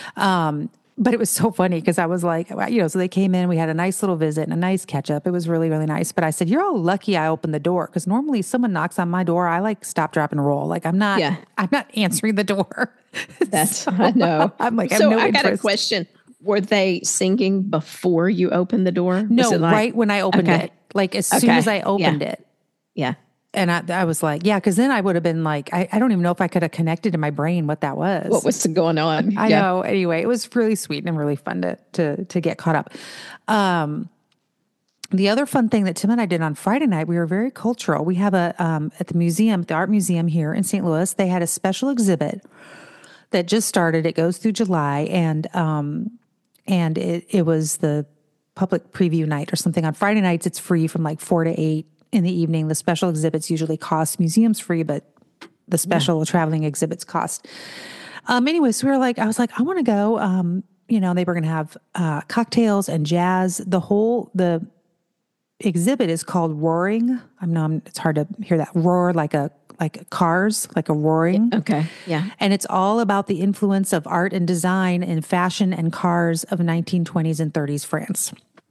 Um, but it was so funny because I was like, you know, so they came in, we had a nice little visit and a nice catch up. It was really, really nice. But I said, you're all lucky I opened the door because normally someone knocks on my door, I like stop, drop, and roll. Like I'm not, Yeah. I'm not answering the door. That's I know. I'm like, I have so no I got a interest. question. Were they singing before you opened the door? Was No, it like- right when I opened Okay. it. Like as soon Okay. as I opened Yeah. it. Yeah. And I, I was like, yeah, because then I would have been like, I, I don't even know if I could have connected in my brain what that was. What was going on? I yeah. know. Anyway, it was really sweet and really fun to to to get caught up. Um, the other fun thing that Tim and I did on Friday night, we were very cultural. We have a um, at the museum, the art museum here in Saint Louis. They had a special exhibit that just started. It goes through July, and um, and it it was the public preview night or something. On Friday nights, it's free from like four to eight in the evening. The special exhibits usually cost. Museums free, but the special traveling exhibits cost. Um, anyway, so we were like, I was like, I want to go. Um, you know, they were going to have uh, cocktails and jazz. The whole the exhibit is called Roaring. I know I'm, it's hard to hear that roar like a like cars, like a roaring. Okay. Yeah. And it's all about the influence of art and design in fashion and cars of nineteen twenties and thirties France.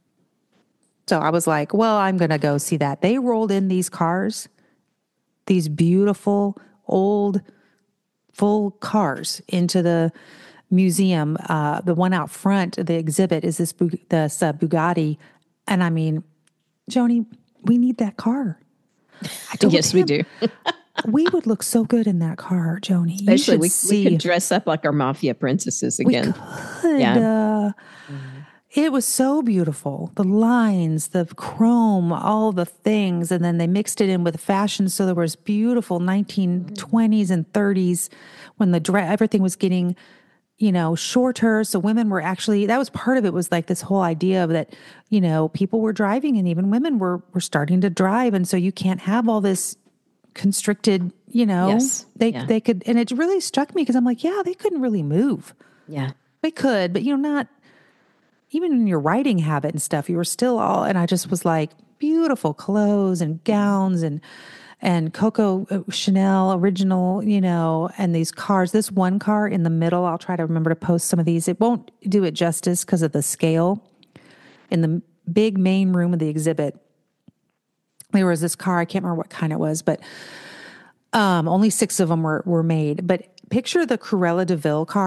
So I was like, well, I'm going to go see that. They rolled in these cars, these beautiful, old, full cars into the museum. Uh, the one out front of the exhibit is this, Bu- this uh, Bugatti. And I mean, Joni, we need that car. I told Yes, we him, do. we would look so good in that car, Joni. You Especially should we, see. we could dress up like our mafia princesses again. Could, Yeah. uh, It was so beautiful. The lines, the chrome, all the things. And then they mixed it in with fashion. So there was beautiful nineteen twenties and thirties when the dre- everything was getting, you know, shorter. So women were actually, that was part of it, was like this whole idea of that, you know, people were driving and even women were, were starting to drive. And so you can't have all this constricted, you know, Yes. they, Yeah. they could, and it really struck me because I'm like, yeah, they couldn't really move. Yeah. They could, but you know, not even in your writing habit and stuff, you were still all, and I just was like, beautiful clothes and gowns and, and Coco Chanel original, you know, and these cars, this one car in the middle, I'll try to remember to post some of these. It won't do it justice because of the scale. In the big main room of the exhibit, there was this car, I can't remember what kind it was, but um, only six of them were, were made. But picture the Cruella de Vil car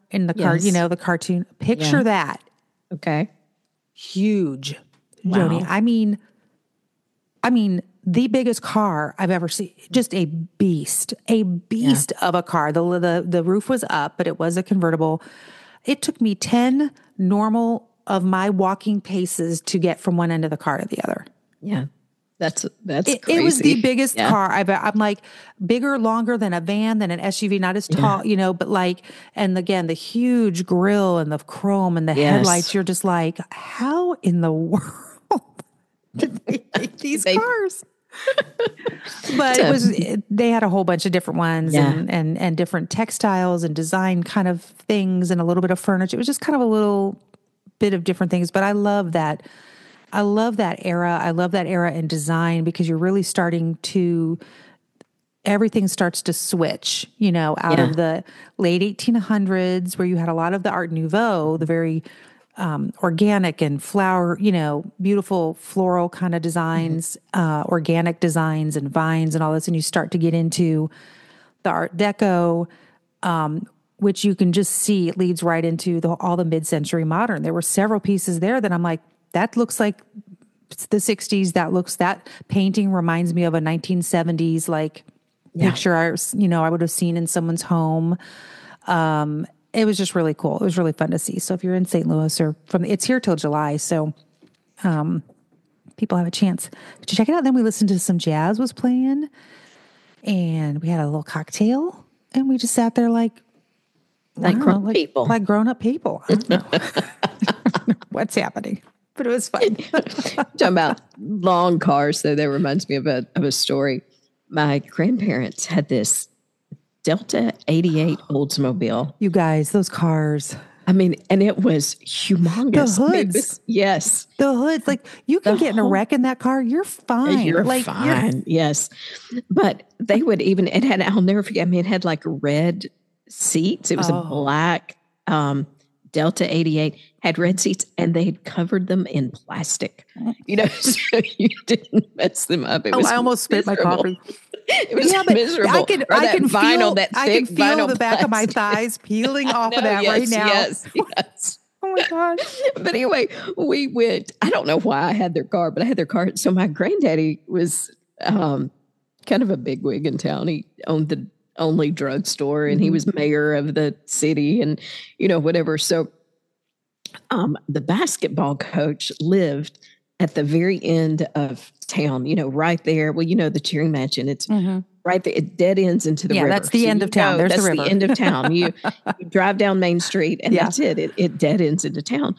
in the car, Yes. you know, the cartoon. Picture Yeah. that. Okay. Huge, Wow. Joni. I mean, I mean, the biggest car I've ever seen. Just a beast, a beast of a car. The, the the roof was up, but it was a convertible. It took me ten normal of my walking paces to get from one end of the car to the other. Yeah. That's, that's It, crazy. it was the biggest Yeah. car I've, I'm like bigger, longer than a van, than an S U V, not as tall, you know, but like, and again, the huge grille and the chrome and the Yes. headlights, you're just like, how in the world did they make these They- cars? But it was, it, they had a whole bunch of different ones Yeah. and, and, and different textiles and design kind of things and a little bit of furniture. It was just kind of a little bit of different things, but I love that. I love that era. I love that era in design because you're really starting to, everything starts to switch, you know, out Yeah. of the late eighteen hundreds where you had a lot of the Art Nouveau, the very um, organic and flower, you know, beautiful floral kind of designs, uh, organic designs and vines and all this. And you start to get into the Art Deco, um, which you can just see it leads right into the, all the mid-century modern. There were several pieces there that I'm like, that looks like the sixties. That looks, that painting reminds me of a nineteen seventies, like Yeah. picture I was, you know, I would have seen in someone's home. Um, it was just really cool. It was really fun to see. So if you're in Saint Louis or from, it's here till July. So, um, people have a chance to check it out. Then we listened to some jazz was playing and we had a little cocktail and we just sat there like, Like I don't grown know, like, people. like grown up people. I don't know. What's happening? But it was fun. Talking about long cars, though, that reminds me of a of a story. My grandparents had this Delta eighty-eight Oldsmobile. You guys, those cars, I mean, and it was humongous. The I mean, it hoods. was- yes. the hoods, like you can The get in a whole- wreck in that car. You're fine. You're like fine. Yes. But they would even, it had, I'll never forget, I mean, it had like red seats. It was Oh. a black um, Delta eighty-eight, had red seats, and they had covered them in plastic, you know, so you didn't mess them up. It Oh, was I almost spit my miserable. coffee. It was Yeah, but miserable. I can, Or I that can vinyl, feel, that I thick can feel vinyl the back of my plastic. thighs peeling off No, of that yes, right now. Yes, yes. Oh my God. But anyway, we went. I don't know why I had their car, but I had their car. So my granddaddy was um, kind of a bigwig in town. He owned the only drugstore, and he was mayor of the city, and you know whatever. So um, the basketball coach lived at the very end of town. You know, right there. Well, you know the cheering match, and it's right there. It dead ends into the Yeah, river. that's the end you of town. know There's the that's river. the end of town. You, you drive down Main Street, and Yeah. that's it. It it dead ends into town.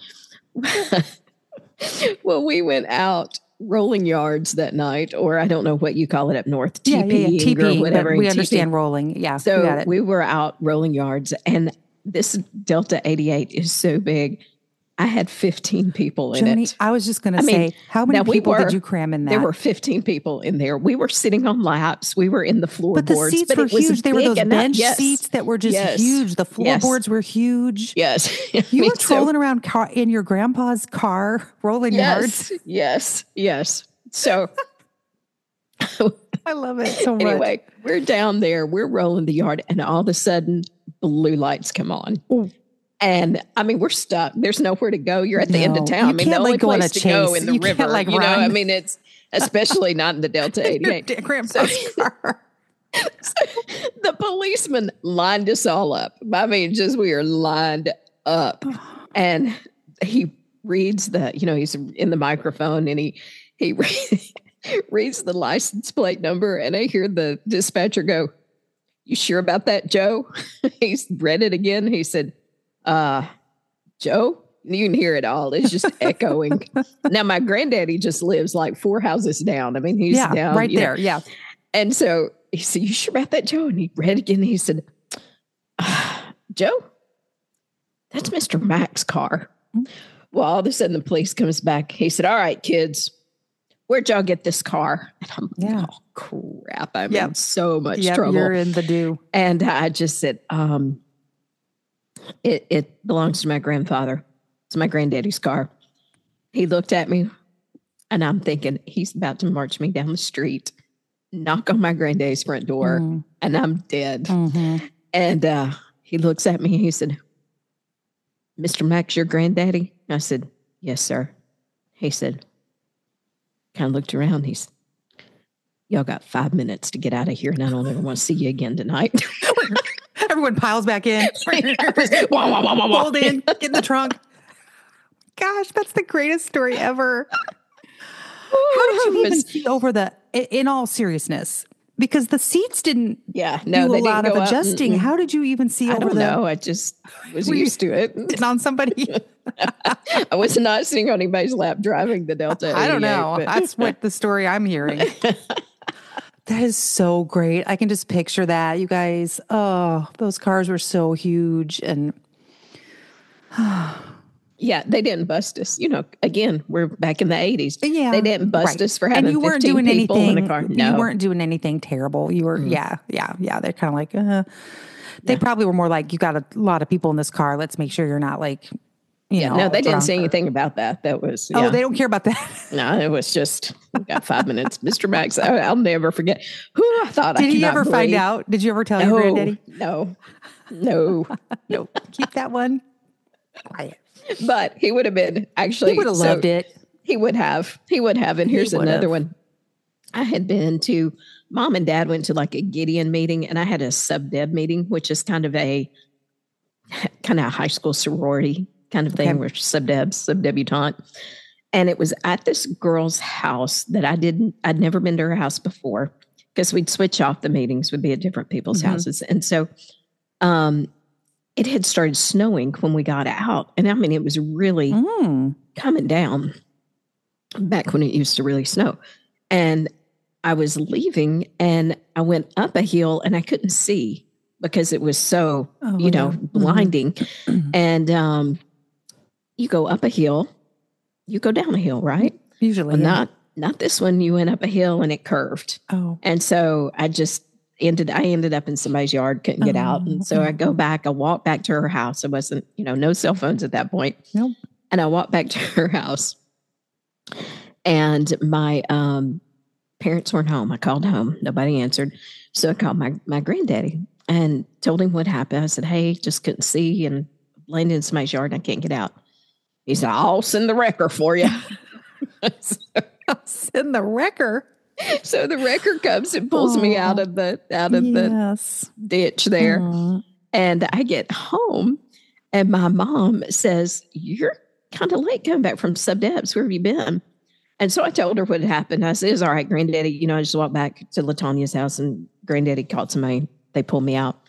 Well, we went out rolling yards that night, or I don't know what you call it up north, Yeah, yeah, yeah. TPing TPing, or whatever. but we and understand TPing. rolling. Yeah, we So got it. we were out rolling yards, and this Delta eighty-eight is so big. I had fifteen people in Joni, it. I was just going to I say, mean, how many now we people were- did you cram in that? There were fifteen people in there. We were sitting on laps. We were in the but the floorboards. seats were it was huge. They were big those enough. bench Yes. seats that were just Yes. huge. The Yes. floorboards were huge. Yes. I You mean, were so- trolling around car, in your grandpa's car, rolling yards. Yes. Yes. Yes. So I love it so much. anyway, we're down there, we're rolling the yard, and all of a sudden, blue lights come on. Ooh. And I mean, we're stuck. There's nowhere to go. You're at the end No. of town. You I mean, can't, the only like, go on place a to go chase. in the You can't, river. like, you know, I run. mean, it's especially not in the Delta Your eighty-eight. grandpa's car. The policeman lined us all up. I mean, just we are lined up, and he reads the, you know, he's in the microphone, and he he reads the license plate number, and I hear the dispatcher go, "You sure about that, Joe?" He's read it again. He said, "Uh, Joe." You can hear it all. It's just echoing. Now, my granddaddy just lives like four houses down. I mean, he's Yeah, down right you know. there. Yeah. And so he said, "You sure about that, Joe?" And he read again. And he said, ah, "Joe, that's Mister Mac's car." Well, all of a sudden the police comes back. He said, "All right, kids, where'd y'all get this car?" And I'm like, Yeah. "Oh, crap. I'm Yep. in so much Yep, trouble." you're in the do. And I just said, um, it, it belongs to my grandfather. It's my granddaddy's car. He looked at me, and I'm thinking he's about to march me down the street, knock on my granddaddy's front door, Mm. and I'm dead. Mhm. And uh, he looks at me and he said, Mister Max, your granddaddy? I said, yes, sir. He said, kind of looked around. He's, y'all got five minutes to get out of here, and I don't ever want to see you again tonight. Everyone piles back in. wah, wah, wah, wah, wah. Hold in, get in the trunk. Gosh, that's the greatest story ever. How did you even see over the, in all seriousness? Because the seats didn't yeah, no, do they a lot didn't of go adjusting. up. How did you even see I over don't the? know. I just was Were you used to it. sitting on somebody? I was not sitting on anybody's lap driving the Delta. I don't know. But That's what the story I'm hearing. That is so great. I can just picture that. You guys, oh, those cars were so huge. And yeah, they didn't bust us. You know, again, we're back in the eighties. yeah, They didn't bust right. us for having and you weren't fifteen doing people anything, in a car. No. You weren't doing anything terrible. You were, Mm. yeah, yeah, yeah. They're kind of like, uh, they Yeah. probably were more like, you got a lot of people in this car. Let's make sure you're not like, you Yeah, know. no, they didn't drunk say or- anything about that. That was, Oh, yeah. they don't care about that. No, it was just, we got five minutes. Mister Max, I, I'll never forget. Who I thought I Did he cannot ever find breathe. out? Did you ever tell No, your granddaddy? no, no. No, keep that one quiet. But he would have been actually. He would have so loved it. He would have. He would have. And here's would another have. one. I had been to, mom and dad went to like a Gideon meeting, and I had a sub-deb meeting, which is kind of a kind of a high school sorority kind of thing, Okay. where sub-debs, sub-debutante. And it was at this girl's house that I didn't, I'd never been to her house before, because we'd switch off the meetings, would be at different people's Mhm. houses. And so um, it had started snowing when we got out. And I mean, it was really Mm. coming down back when it used to really snow. And I was leaving and I went up a hill and I couldn't see because it was so, Oh, you know, yeah. Mhm. blinding. And um, you go up a hill, you go down a hill, right? Usually, Well, yeah. not not this one. You went up a hill and it curved. Oh, And so I just ended, I ended up in somebody's yard, couldn't get out. And so I go back, I walk back to her house. It wasn't, you know, no cell phones at that point. nope. And I walked back to her house and my um, parents weren't home. I called home. Nobody answered. So I called my, my granddaddy and told him what happened. I said, hey, just couldn't see and landed in somebody's yard and I can't get out. He said, I'll send the wrecker for you. so, Send the wrecker. so the wrecker comes and pulls me out of the out of the Yes. ditch there. Aw. And I get home and my mom says, you're kind of late coming back from sub-debs. Where have you been? And so I told her what had happened. I said, it's all right, granddaddy. You know, I just walked back to LaTanya's house and granddaddy called somebody. They pulled me out.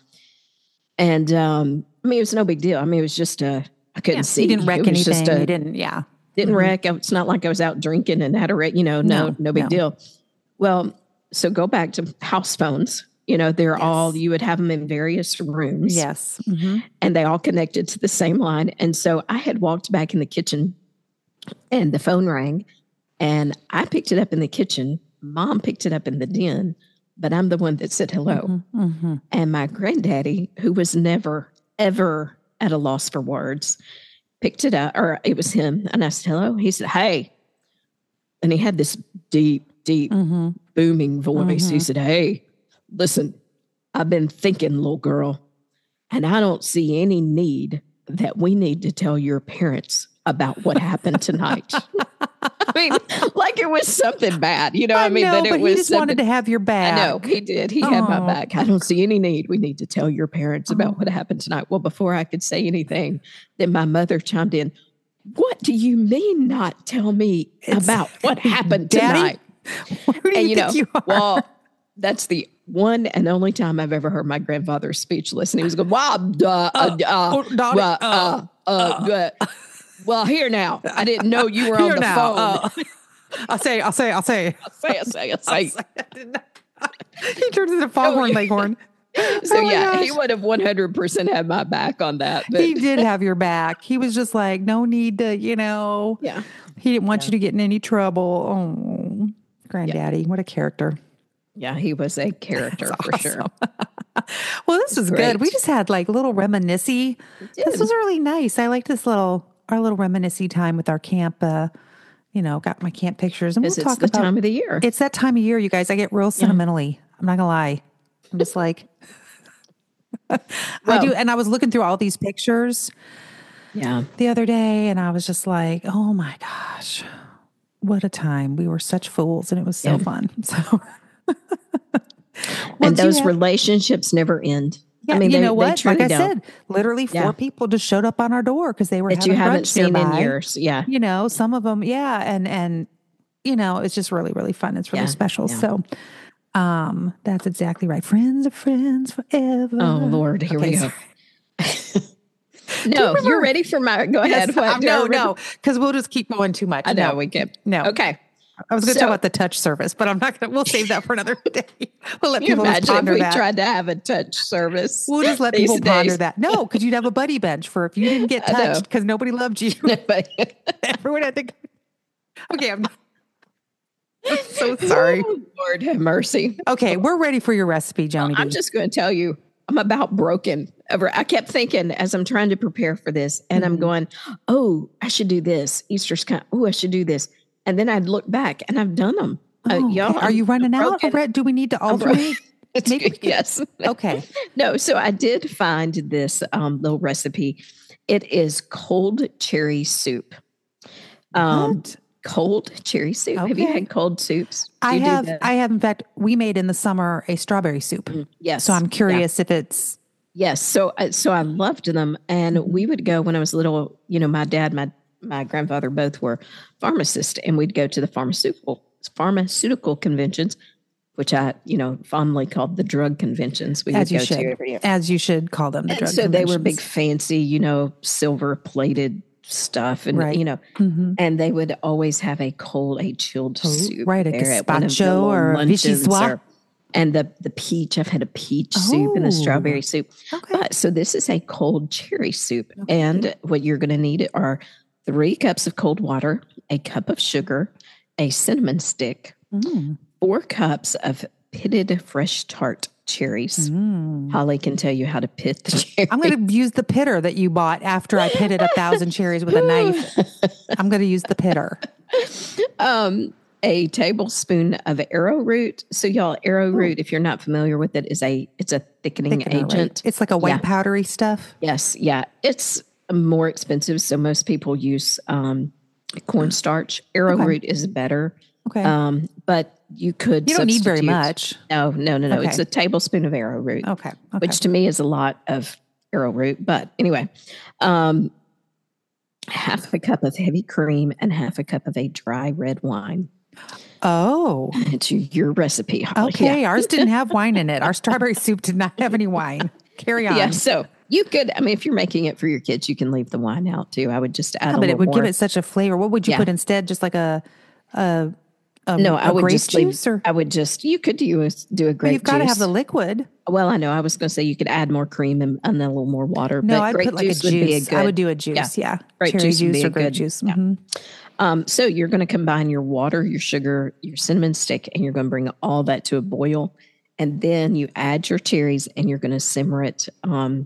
And um, I mean, it was no big deal. I mean, it was just, uh, I couldn't Yeah, see. you didn't wreck It was anything. just a- you didn't, yeah. didn't Mhm. wreck. It's not like I was out drinking and had a wreck, you know, no, no, No, big no. deal. Well, so go back to house phones. You know, they're Yes. all, you would have them in various rooms. Yes. hmm And they all connected to the same line. And so I had walked back in the kitchen and the phone rang and I picked it up in the kitchen. Mom picked it up in the den, but I'm the one that said hello. hmm And my granddaddy, who was never, ever at a loss for words, picked it up, or it was him. And I said, hello. He said, hey. And he had this deep, deep, hmm booming voice. He Mhm. said, hey, listen, I've been thinking, little girl, and I don't see any need that we need to tell your parents about what happened tonight. I mean, like it was something bad, you know. I, I mean, know, that it but was he just something- wanted to have your back. I know he did. He had my Oh. back. I don't see any need. We need to tell your parents about Oh. what happened tonight. Well, before I could say anything, then my mother chimed in. What do you mean not tell me It's- about what happened Daddy? tonight? Who do And you you know, think you are? well, that's the one and only time I've ever heard my grandfather speechless. And he was going, wow, duh, uh, uh, oh, Donnie, well, uh, uh, uh, well, here now. I didn't know you were on Here the now, phone. uh, I'll say, I'll say, I'll say. say it, say it, say it. He turns into Foghorn yeah. Leghorn. So Oh my yeah, he gosh. would have one hundred percent had my back on that. But He did have your back. He was just like, no need to, you know. yeah, He didn't want you to get in any trouble. Oh, granddaddy, what a character. yeah, he was a character for sure. Well, this was Great. good. We just had like little reminiscy. This did. was really nice. I liked this little, our little reminiscy time with our camp. Uh, you know, got my camp pictures. And we'll Because it's talk the about time of the year. It's that time of year, you guys. I get real sentimentally. I'm not gonna lie. I'm just like, I Well- do. And I was looking through all these pictures, Yeah. the other day, and I was just like, oh my gosh, what a time. We were such fools, and it was so Yeah. fun. So, and do you those have- relationships never end. Yeah, I mean, you they, know they what? truly Like I don't. said, literally four Yeah. people just showed up on our door because they were that having you haven't brunch seen nearby. in years. Yeah. You know, some of them, yeah, and and you know, it's just really really fun. It's really Yeah, special. yeah. So, um, that's exactly right. Friends are friends forever. Oh Lord, here Okay, we go. sorry. No, you're ready for my. Go ahead. Yes, What? um, Do I no, remember- no, because we'll just keep going too much. I know no, we can. No, Okay. I was going to So- talk about the touch service, but I'm not going to. We'll save that for another day. We'll let Can you people just imagine if ponder we that. tried to have a touch service? We'll just let these people ponder days? that. No, because you'd have a buddy bench for if you didn't get I know. touched because nobody loved you. But- Everyone had to. Go. Okay, I'm, I'm so sorry. Oh, Lord have mercy. Okay, we're ready for your recipe, Joni. I'm B. just going to tell you, I'm about broken over. I kept thinking as I'm trying to prepare for this, and Mm-hmm. I'm going, "Oh, I should do this. Easter's kind. Oh, I should do this." And then I'd look back, and I've done them. Uh, Oh, y'all, okay. Are you running out? broken. Already? Do we need to bro- alternate? Maybe we could- yes. Okay. No, so I did find this um, little recipe. It is cold cherry soup. Um, What? cold cherry soup. Have you Okay. had cold soups? Do I you do have. that? I have. In fact, we made in the summer a strawberry soup. Yes. So I'm Yeah. curious if it's. Yes. So, uh, so I loved them, and Mm-hmm. we would go when I was little. You know, my dad, my my grandfather, both were pharmacists, and we'd go to the pharmaceutical pharmaceutical conventions, which I, you know, fondly called the drug conventions. We As would you go should, to every year. as you should call them the And drug so they were big, conventions. fancy, you know, silver plated stuff, and Right. you know, Mhm. and they would always have a cold, a chilled soup, right, a there at one of the gazpacho little or a luncheons vichyssoise. or- and the the peach. I've had a peach soup and Oh. a strawberry soup. Okay. But so this is a cold cherry soup, and what you're going to need are three cups of cold water, a cup of sugar, a cinnamon stick, Mm. four cups of pitted fresh tart cherries. Mm. Holly can tell you how to pit the cherries. I'm going to use the pitter that you bought after I pitted a thousand cherries with a knife. I'm going to use the pitter. um, a tablespoon of arrowroot. So y'all, arrowroot, if you're not familiar with it, is a it's a thickening Thickener, right? agent. It's like a white Yeah. powdery stuff. Yes, yeah, it's more expensive. So most people use um, cornstarch. Arrowroot is better, Okay. um, but you could. you don't need very substitute- much. No, no, no, no. Okay. It's a tablespoon of arrowroot, Okay. Okay. which to me is a lot of arrowroot. But anyway, um, half a cup of heavy cream and half a cup of a dry red wine. oh, It's your, your recipe, Holly. okay. Ours didn't have wine in it. Our strawberry soup did not have any wine. Carry on. Yeah. yeah. So you could, I mean, if you're making it for your kids, you can leave the wine out too. I would just add Yeah, a but little it would more. give it such a flavor. What would you Yeah. put instead? Just like a, a, a no, I I would grape just leave, juice, or I would just, you could do a, do a but grape you've got to juice. have the liquid. Well, I know. I was going to say you could add more cream and, and then a little more water. No, but I'd grape put like a juice would be a juice. good, I would do a juice. Yeah, Grape cherry juice would juice be or a grape good- juice. yeah. Mhm. Um, so you're going to combine your water, your sugar, your cinnamon stick, and you're going to bring all that to a boil. And then you add your cherries and you're going to simmer it um,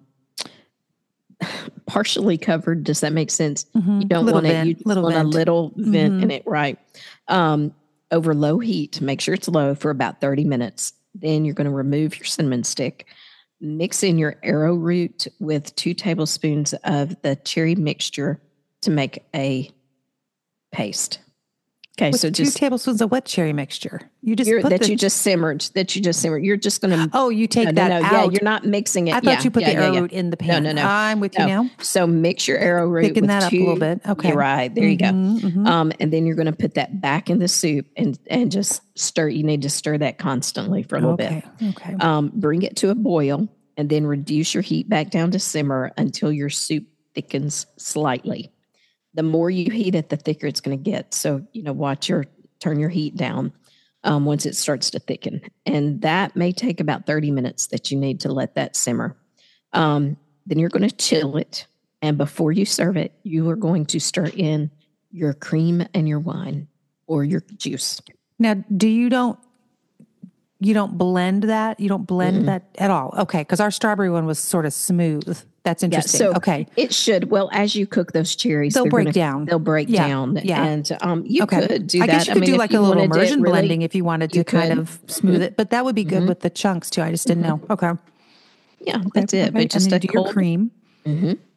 partially covered. Does that make sense? Mhm. You don't Little want it, vent, you just little want vent. a little vent Mhm. in it, right? Um, over low heat, make sure it's low for about thirty minutes. Then you're going to remove your cinnamon stick, mix in your arrowroot with two tablespoons of the cherry mixture to make a paste. Okay, With so two just tablespoons of what cherry mixture? You just you're, put that the, you just simmered, that you just simmered. You're just going to Oh, you take no, that no, no, out. yeah, you're not mixing it. I thought yeah, you put yeah, the yeah, yeah. arrowroot in the No, pan. no, no. I'm with you No. now. So mix your arrowroot Thicken with that up two, a little bit. Okay. You're right. There you go. Mhm, mhm. Um, and then you're going to put that back in the soup and and just stir. You need to stir that constantly for a little okay. bit. Okay. Um, bring it to a boil and then reduce your heat back down to simmer until your soup thickens slightly. The more you heat it, the thicker it's going to get. So, you know, watch your turn your heat down um, once it starts to thicken. And that may take about thirty minutes that you need to let that simmer. Um, then you're going to chill it. And before you serve it, you are going to stir in your cream and your wine or your juice. Now, do you don't you don't blend that? You don't blend that at all? Okay, because our strawberry one was sort of smooth. That's Yeah, interesting. so okay. it should. Well, as you cook those cherries, They'll they're break gonna- down. They'll break Yeah, down. yeah. And um, you Okay. could do I that. guess you could mean, do if like you a little wanted it immersion really- blending if you wanted you to kind could. of smooth it, but that would be good with the chunks too. I just didn't know. Okay. Yeah, that's Okay, it. okay. But just and then a you do your cold cream. Mhm.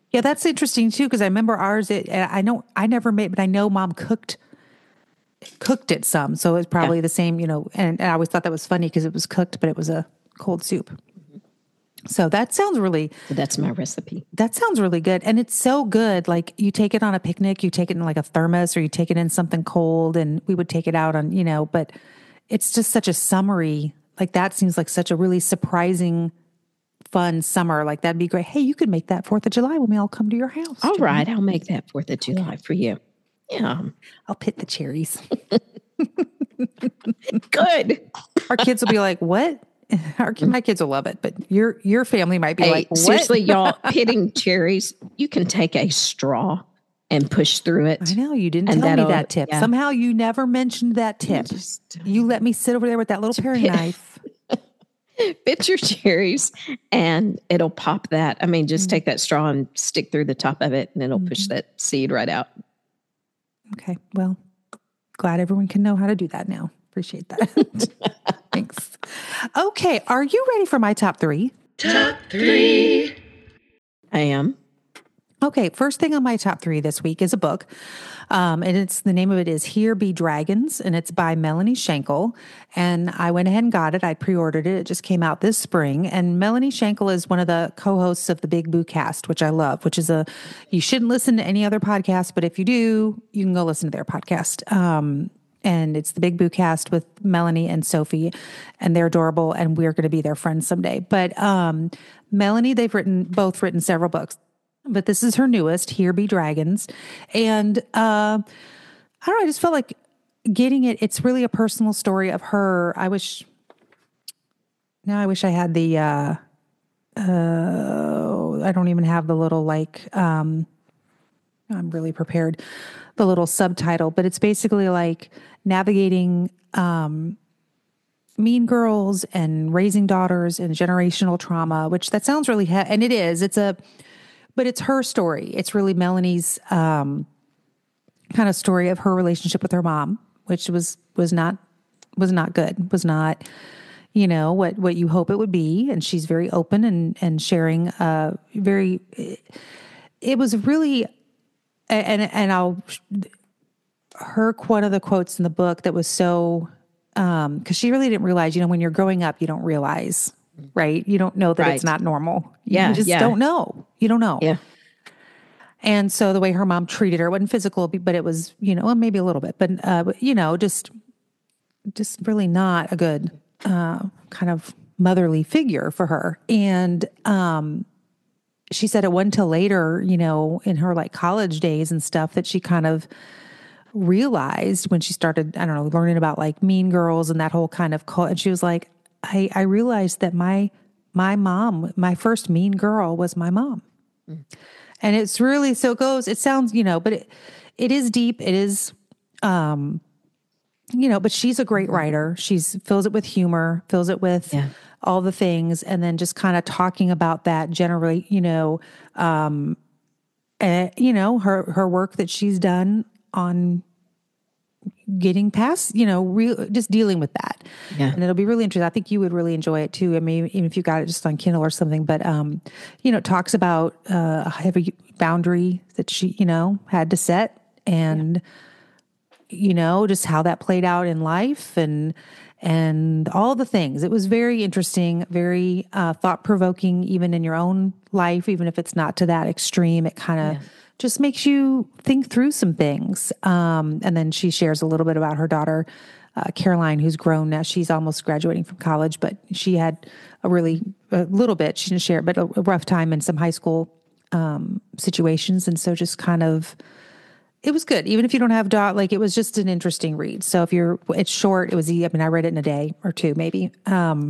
Yeah, that's interesting too, because I remember ours. It, I know I never made, but I know Mom cooked cooked it some, so it was probably Yeah. the same. You know, and, and I always thought that was funny because it was cooked, but it was a cold soup. So that sounds really So that's my recipe. that sounds really good, and it's so good. Like you take it on a picnic, you take it in like a thermos, or you take it in something cold, and we would take it out on you know. But it's just such a summery. Like that seems like such a really surprising, fun summer. Like that'd be great. Hey, you could make that Fourth of July when we all come to your house. All right, I'll make that Fourth of July for you. Yeah, I'll pit the cherries. good. Our kids will be like, "What?" Our my kids will love it, but your your family might be Hey, like, "What?" seriously, y'all, pitting cherries, you can take a straw and push through it. I know you didn't And tell me that'll- that tip. yeah. Somehow you never mentioned that tip. Just, You let me sit over there with that little paring pit- knife. Bit your cherries and it'll pop that. I mean, just take that straw and stick through the top of it and it'll push that seed right out. Okay, well, glad everyone can know how to do that now. Appreciate that. Thanks. Okay, are you ready for my top three? I am. Okay, first thing on my top three this week is a book. Um, and it's the name of it is Here Be Dragons, and it's by Melanie Schenkel. And I went ahead and got it. I pre-ordered it. It just came out this spring. And Melanie Schenkel is one of the co-hosts of the Big Boo Cast, which I love, which is a, you shouldn't listen to any other podcast, but if you do, you can go listen to their podcast. Um, and it's the Big Boo Cast with Melanie and Sophie, and they're adorable, and we're going to be their friends someday. But um, Melanie, they've written, both written several books. But this is her newest, Here Be Dragons. And uh, I don't know, I just felt like getting it, it's really a personal story of her. I wish, now I wish I had the, uh, uh, I don't even have the little like, um, I'm really prepared, the little subtitle, but it's basically like navigating um, mean girls and raising daughters and generational trauma, which that sounds really, he- and it is, it's a, but it's her story. It's really Melanie's um, kind of story of her relationship with her mom, which was was not was not good. Was not, you know, what what you hope it would be. And she's very open and and sharing. Uh, very. It was really, and and I'll her one of the quotes in the book that was so um, because she really didn't realize. You know, when you're growing up, you don't realize. Right. You don't know that Right. it's not normal. Yeah, You just yeah. don't know. You don't know. Yeah. And so the way her mom treated her wasn't physical, but it was, you know, well, maybe a little bit, but, uh, but, you know, just, just really not a good, uh, kind of motherly figure for her. And, um, she said it wasn't until later, you know, in her like college days and stuff that she kind of realized when she started, I don't know, learning about like Mean Girls and that whole kind of cult. And she was like, I, I realized that my, my mom, my first mean girl was my mom. Mm. And it's really, so it goes, it sounds, you know, but it, it is deep. It is, um, you know, but she's a great writer. She's fills it with humor, fills it with Yeah. all the things. And then just kind of talking about that generally, you know, um, uh, you know, her, her work that she's done on getting past, you know, real, just dealing with that. Yeah. And it'll be really interesting. I think you would really enjoy it too. I mean, even if you got it just on Kindle or something, but, um, you know, it talks about, uh, a heavy boundary that she, you know, had to set and, you know, just how that played out in life and, and all the things. It was very interesting, very, uh, thought provoking, even in your own life, even if it's not to that extreme, it kind of, Yeah. just makes you think through some things. Um, and then she shares a little bit about her daughter, uh, Caroline, who's grown now. She's almost graduating from college, but she had a really, a little bit, she didn't share, but a, a rough time in some high school um, situations. And so just kind of, it was good. Even if you don't have dot, like it was just an interesting read. So if you're, it's short, it was, I mean, I read it in a day or two, maybe. Um,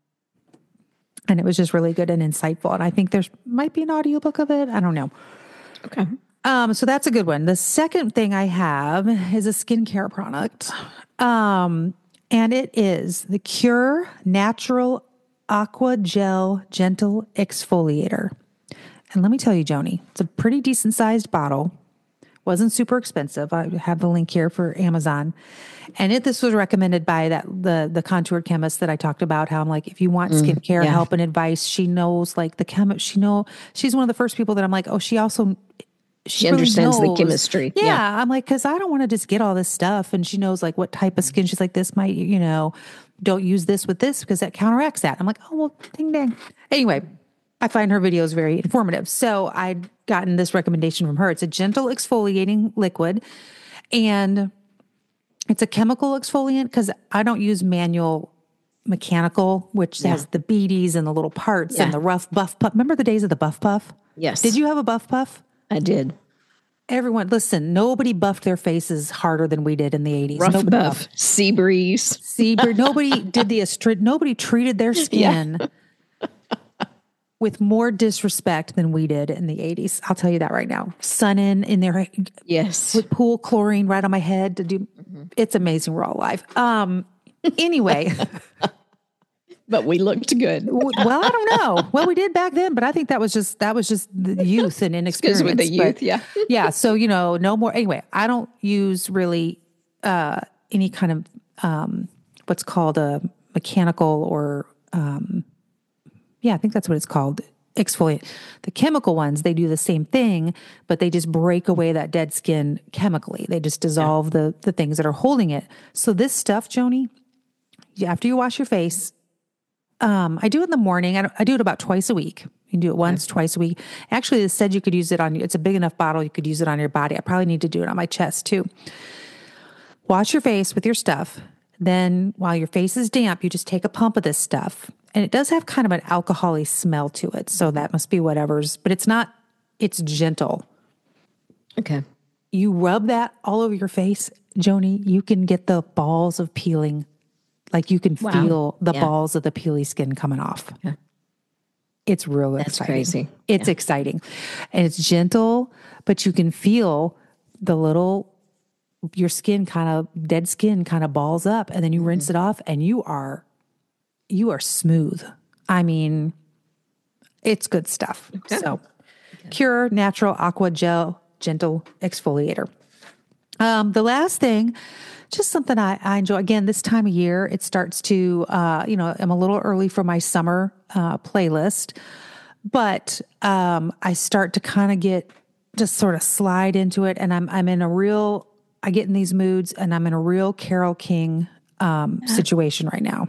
and it was just really good and insightful. And I think there's might be an audiobook of it. I don't know. Okay. Um, so that's a good one. The second thing I have is a skincare product. Um, and it is the Cure Natural Aqua Gel Gentle Exfoliator. And let me tell you, Joni, it's a pretty decent sized bottle Wasn't super expensive. I have the link here for Amazon. And it, this was recommended by that the the contour chemist that I talked about, how I'm like, if you want skincare yeah. help and advice, she knows like the chemi she know she's one of the first people that I'm like, oh, she also She understands the chemistry. Yeah, Yeah. I'm like, because I don't want to just get all this stuff. And she knows like what type of skin. She's like, this might, you know, don't use this with this because that counteracts that. I'm like, oh, well, ding, dang. Anyway, I find her videos very informative. So I'd gotten this recommendation from her. It's a gentle exfoliating liquid. And it's a chemical exfoliant because I don't use manual mechanical, which Yeah. has the beads and the little parts Yeah. and the rough buff puff. Remember the days of the buff puff? Yes. Did you have a buff puff? I did. Everyone, listen, nobody buffed their faces harder than we did in the eighties. Rough Nobody buff. Sea breeze. See, but nobody did the astri- nobody treated their skin with more disrespect than we did in the eighties. I'll tell you that right now. Sun in in their Yes. with pool chlorine right on my head to do. It's amazing we're all alive. Um. Anyway, But we looked good. w- well, I don't know. Well, we did back then, but I think that was just that was just the youth and inexperience. Because with the But- youth, yeah. yeah. So, you know, no more. Anyway, I don't use really uh, any kind of um, what's called a mechanical or, um, yeah, I think that's what it's called, exfoliant. The chemical ones, they do the same thing, but they just break away that dead skin chemically. They just dissolve the the things that are holding it. So this stuff, Joni, after you wash your face, um, I do it in the morning. I, don't, I do it about twice a week. You can do it once, twice a week. Actually, it said you could use it on, it's a big enough bottle, you could use it on your body. I probably need to do it on my chest too. Wash your face with your stuff. Then while your face is damp, you just take a pump of this stuff. And it does have kind of an alcohol-y smell to it. So that must be whatever's, but it's not, it's gentle. Okay. You rub that all over your face, Joni, you can get the balls of peeling. Like you can Wow. feel the Yeah. balls of the peely skin coming off. Yeah. It's real That's exciting. crazy. It's exciting. And it's gentle, but you can feel the little, your skin kind of, dead skin kind of balls up, and then you rinse it off and you are, you are smooth. I mean, it's good stuff. So Cure Natural Aqua Gel Gentle Exfoliator. Um, the last thing, just something I, I enjoy. Again, this time of year, it starts to, uh, you know, I'm a little early for my summer uh, playlist, but um, I start to kind of get, just sort of slide into it. And I'm I'm in a real, I get in these moods and I'm in a real Carole King um, situation right now.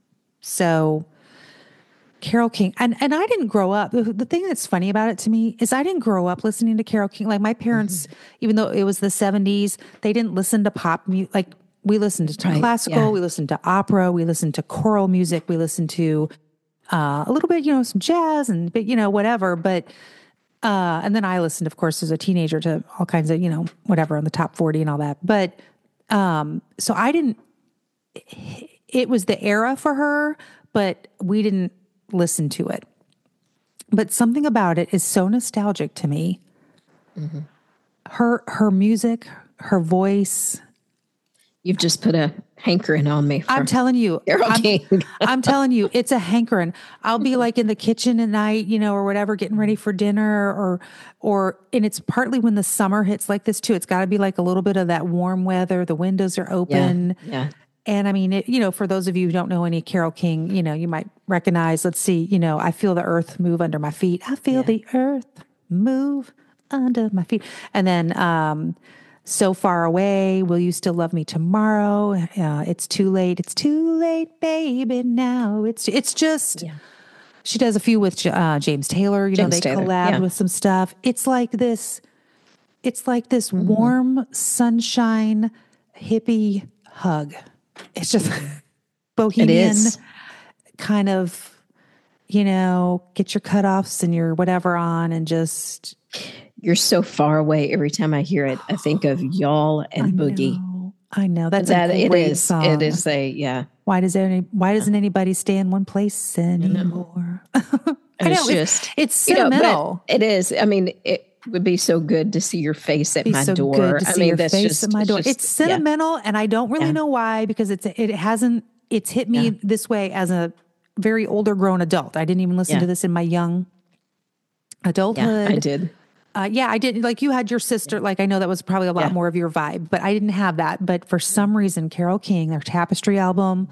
So Carole King, and, and I didn't grow up. The, the thing that's funny about it to me is I didn't grow up listening to Carole King. Like my parents, mm-hmm. even though it was the seventies, they didn't listen to pop music. Like we listened to right, classical, yeah. we listened to opera, we listened to choral music, we listened to uh, a little bit, you know, some jazz and, you know, whatever. But, uh, and then I listened, of course, as a teenager to all kinds of, you know, whatever on the top forty and all that. But um, so I didn't, it was the era for her, but we didn't listen to it. But something about it is so nostalgic to me. Mm-hmm. Her her music, her voice. You've just put a hankering on me. I'm telling you, Carole I'm, King. I'm telling you, it's a hankering. I'll be like in the kitchen at night, you know, or whatever, getting ready for dinner, or or and it's partly when the summer hits like this too. It's got to be like a little bit of that warm weather. The windows are open. Yeah. yeah. And I mean, it, you know, for those of you who don't know any Carole King, you know, you might recognize, let's see, you know, I feel the earth move under my feet. I feel Yeah. the earth move under my feet. And then, um, So Far Away, Will You Still Love Me Tomorrow? Uh, it's too late. It's too late, baby. Now it's, it's just, Yeah. she does a few with uh, James Taylor, you James know, they Taylor, collabed yeah. with some stuff. It's like this, it's like this warm sunshine hippie hug. It's just bohemian is. kind of, you know, get your cutoffs and your whatever on and just. You're so far away. Every time I hear it, I think of Y'all and I Boogie. know, I know. That's That a it great is. song. It is a yeah. Why does any? Why doesn't anybody stay in one place anymore? I know. It's It's, just it's you know, but sentimental. it is. I mean, it would be so good to see your face at Be my so door. good to I see mean, your that's face just at my door. just- It's sentimental, and I don't really Yeah. know why, because it's it hasn't. It's hit me Yeah. this way as a very older grown adult. I didn't even listen Yeah. to this in my young Yeah, adulthood. yeah, I did. Uh, yeah, I didn't like you had your sister. Like I know that was probably a lot Yeah. more of your vibe, but I didn't have that. But for some reason, Carole King, their Tapestry album,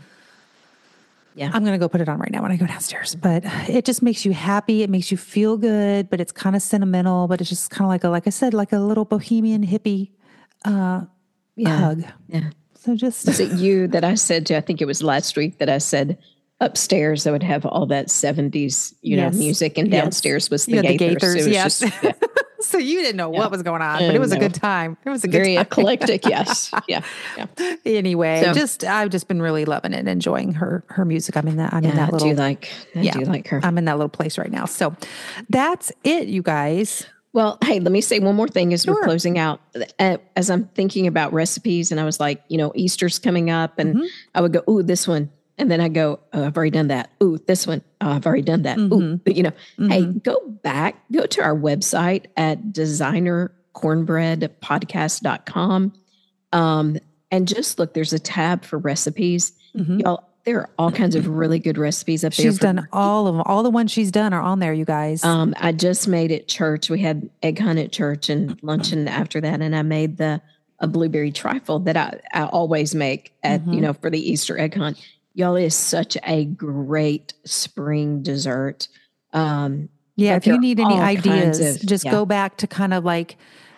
Yeah. I'm going to go put it on right now when I go downstairs. But it just makes you happy. It makes you feel good, but it's kind of sentimental, but it's just kind of like a, like I said, like a little bohemian hippie uh, yeah. hug. Yeah. So just, Was it you that I said to, I think it was last week that I said upstairs I would have all that seventies, you Yes. know, music, and Yes. downstairs was the You had the Gaithers. Gaithers, It was yes. just, yeah, so you didn't know what was going on, but it was a No. good time. It was a good very time. eclectic. Yes. Yeah. Yeah. Anyway, So- just I've just been really loving it and enjoying her her music. I'm in that I'm in Yeah, that I little do like, I yeah, do like her. I'm in that little place right now. So that's it, you guys. Well, hey, let me say one more thing as Sure. we're closing out. Uh, As I'm thinking about recipes, and I was like, you know, Easter's coming up, and Mm-hmm. I would go, ooh, this one. And then I go, oh, I've already done that. Ooh, this one. Oh, I've already done that. Mm-hmm. Ooh, you know, hey, go back, go to our website at designer cornbread podcast dot com. Um, and just look, there's a tab for recipes. Y'all, there are all kinds of really good recipes up there. Mm-hmm. She's for- done all of them. All the ones she's done are on there, you guys. Um, I just made at church. We had egg hunt at church and luncheon after that, and I made the a blueberry trifle that I, I always make at you know for the Easter egg hunt. Y'all, is such a great spring dessert. Um, yeah, but if you there are need any all kinds ideas, of- just yeah. go back to kind of like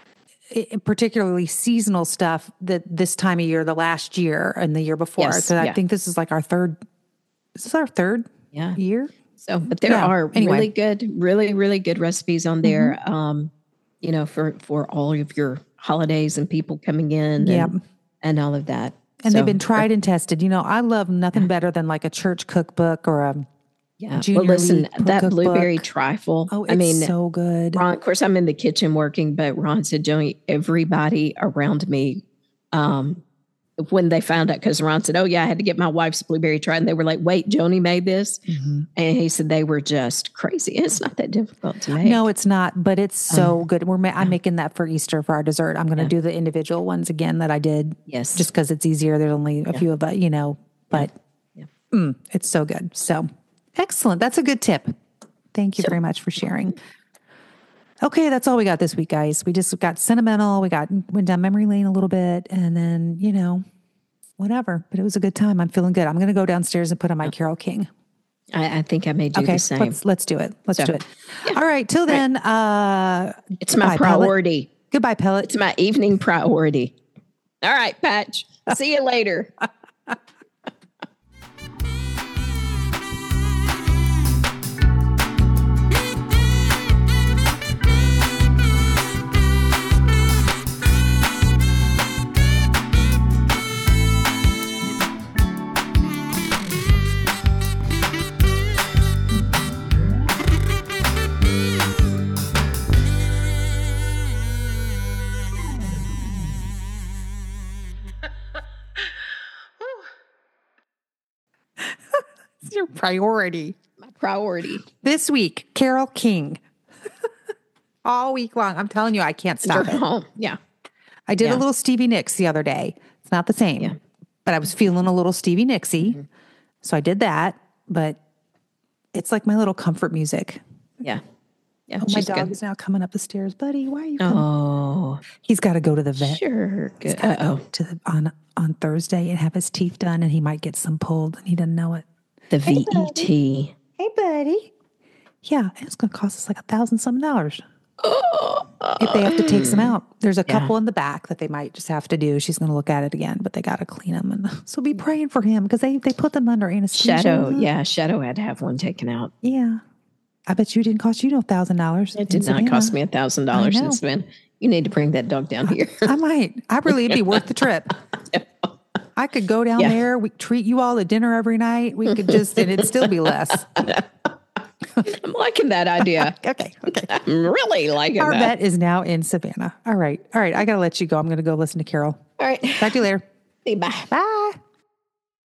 i- particularly seasonal stuff that this time of year, the last year and the year before. Yes, so I yeah. think this is like our third. This is our third yeah. year. So, but there Yeah, are anyway. really good, really really good recipes on there. Um, you know, for for all of your holidays and people coming in, Yep. and, and all of that. And So, they've been tried and tested. You know, I love nothing better than like a church cookbook or a Yeah. Junior Well, listen, League that cookbook. blueberry trifle. oh, it's I mean, so good. Ron, of course, I'm in the kitchen working, but Ron said, Joni, everybody around me, um, when they found out, because Ron said, oh, yeah, I had to get my wife's blueberry trifle. And they were like, wait, Joni made this? Mm-hmm. And he said they were just crazy. It's not that difficult to make. No, it's not, but it's so Um, good. We're ma- I'm making that for Easter for our dessert. I'm going to do the individual ones again that I did Yes. just because it's easier. There's only a few of that, you know, but Yeah. mm, it's so good. So excellent. That's a good tip. Thank you very much for sharing. Okay, that's all we got this week, guys. We just got sentimental. We got went down memory lane a little bit, and then you know, whatever. But it was a good time. I'm feeling good. I'm going to go downstairs and put on my Carole King. I, I think I may do Okay, the same. let's let's do it. Let's So, do it. All right. Till then, uh, It's my goodbye, Pellet. priority. Goodbye, Pellet. It's my evening priority. All right, Patch. See you later. It's your priority. My priority. This week, Carole King. All week long. I'm telling you, I can't stop Start it. home. Yeah. I did Yeah. a little Stevie Nicks the other day. It's not the same, Yeah. but I was feeling a little Stevie Nicksy. Mm-hmm. So I did that, but it's like my little comfort music. Yeah. Yeah. Oh, my she's dog good. is now coming up the stairs. Buddy, why are you coming? Oh, He's got to go to the vet sure. Good. Uh oh. to the, on on Thursday and have his teeth done, and he might get some pulled, and he doesn't know it. The V E T. Hey, buddy. Yeah, and it's going to cost us like a thousand some dollars. If they have to take some out. There's a Yeah. couple in the back that they might just have to do. She's going to look at it again, but they got to clean them. And so be praying for him because they, they put them under anesthesia. Shadow. Yeah. Shadow had to have one taken out. Yeah. I bet you it didn't cost you no thousand dollars. It did not cost me a thousand dollars I know. since then. You need to bring that dog down here. I might. I really, it'd be worth the trip. I could go down Yeah. there. We treat you all to dinner every night. We could just, and it'd still be less. I'm liking that idea. Okay. Okay. I'm really liking Our that. vet is now in Savannah. All right. All right. I got to let you go. I'm going to go listen to Carol. All right. Talk to you later. Say bye. Bye.